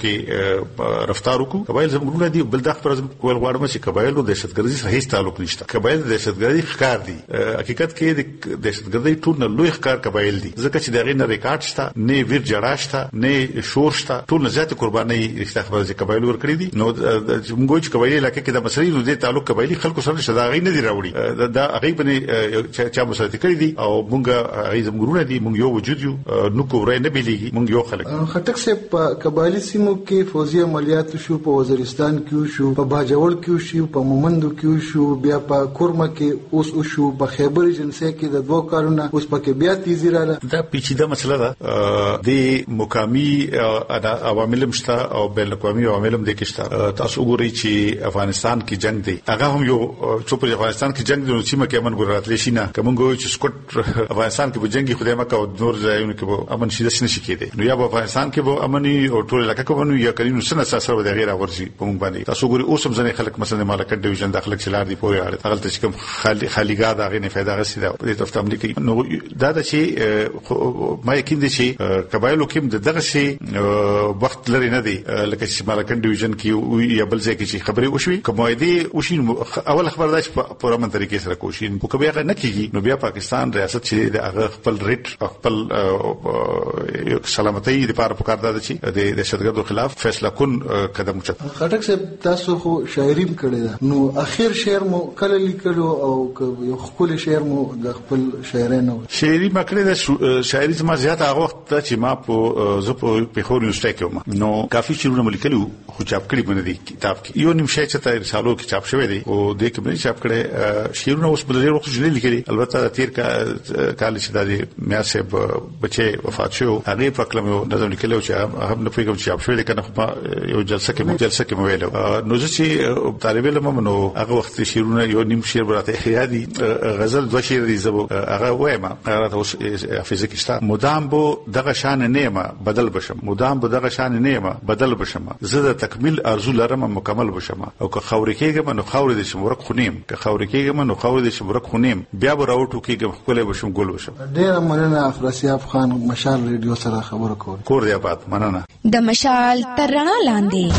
Speaker 5: کې رفتار وکړو قبایل زموږ دي بل دغه پر کول غواړم چې قبایلو د دهشتګردي سره هیڅ تعلق نشته قبایل د دهشتګردي ښکار دي حقیقت کې د دهشتګردي ټول نه لوی ښکار قبایل دي ځکه چې دغه نه ریکارډ شته نه ویر جړا شته نه شور شته ټول نه زیات قرباني رښتا خبره چې قبایل ور کړی دي نو موږ چې قبایل علاقې کې د مسلې نو د تعلق قبایلی خلکو سره شداغي نه دی راوړي دا هغه باندې چا مسلط کړی دي او موږ هغه زموږونه دي موږ یو وجود یو نو کوړای نه بیلېږي موږ یو خلک
Speaker 23: خټک سه په قبایلی سیمو کې فوزي عملیات شو په وزیرستان کې شو په باجوړ کې شو په مومندو کې شو بیا په کورمه کې اوس او شو په خیبر جنسه کې د دوه کارونه اوس پکې بیا تیزی رااله
Speaker 5: دا پیچیده مسله ده د مقامی عوامل مشته او بین الاقوامي عوامل هم د کېشته تاسو وګورئ چې افغانستان کې جنگ دی هغه هم یو چې په افغانستان کې جنگ دی چې مکه امن ګرات لشي نه کوم ګوي چې سکوت افغانستان کې به جنگي خدای مکه او نور ځایونه کې به امن شي دښنه شي کېده نو یا په افغانستان کې به امني او ټول علاقه کې ونو یا کینو سن اساس سره د غیر ورزي په مونږ باندې تاسو ګورئ اوس هم ځنې خلک مثلا مالکت ډیویژن داخله چلار دی پورې اړه هغه ته کوم خالی خالیګا دا غي نه فائدہ غسیدا د تفت امریکای نو دا د شي ما یقین دي چې قبایلو کې دغه شي وخت لري نه دی لکه چې مالکت ډیویژن کې یا بل ځای کې چې خبري وشوي کومایدي وشي اول خبر دا چې په پوره من طریقې سره کوشي په کبه هغه نه کیږي نو بیا پاکستان ریاست چې د هغه خپل ریټ خپل سلامتی لپاره په کار ده چې د دهشتګردو خلاف فیصله کن قدم وچت
Speaker 23: خټک صاحب تاسو خو شاعري کړې ده نو اخر شعر مو کله لیکلو او یو خپل شعر مو د خپل شاعرانو
Speaker 5: شاعري ما کړې ده شاعري ما زیات هغه وخت وخت چې ما په زپو په خور یونیورسيټي کې نو کافي شیرونه ملکلو خو چاپ کړي باندې کتاب کې یو نیم شای چې ته رسالو کې چاپ شوی دی او د کې باندې چاپ کړي شیرونه اوس بل ډیر وخت جوړ لیکلي البته تیر کا کال چې د میا صاحب بچي وفات شو هغه په کلم یو نظم لیکلو چې هم نه پیګم چاپ شوی کنه خو یو جلسه کې جلسه کې ویلو نو چې طالب علم نو هغه وخت شیرونه یو نیم شیر براته خیادي غزل دو شیر دی زبو هغه وایم هغه اوس حافظه کې شته مدام بو دغه شان نیمه بدل بشم مدام بو دغه شان نیمه بدل بشم زه د تکمیل ارزو لرم مکمل بشم او که خوري کېږم نو خوري د شمرک خونیم که خوري کېږم نو خوري د شمرک خونیم بیا به راوټو کېږم خپل بشم ګل بشم.
Speaker 23: ډیر مننه افراسیاب خان مشال ریډیو سره خبرو کول
Speaker 5: کور دی آباد مننه.
Speaker 7: د مشال تر رڼا لاندې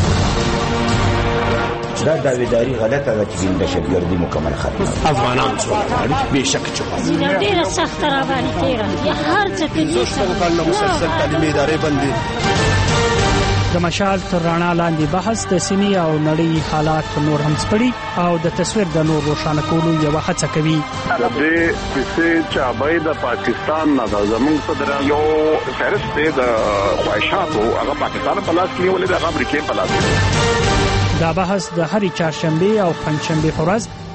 Speaker 9: دا داویداری غلطه ده چې د شګردي مکمل ختم
Speaker 1: افغانان څو به شک چوکا
Speaker 10: ډیره سخت را باندې تیرا یا هر څه کې
Speaker 1: دوستو کله مسلسل تعلیمي ادارې باندې
Speaker 11: د مشال تر رڼا لاندې بحث د سیمې او نړۍ حالات نور هم سپړي او د تصویر د نور روښانه کولو یو هڅه کوي.
Speaker 25: د دې چې چابای د پاکستان نه زموږ صدر یو فهرست د خواهشاتو هغه پاکستان په لاس کې ولې د امریکای په لاس.
Speaker 11: دا بحث د هرې چهارشنبه او پنځشنبه په ورځ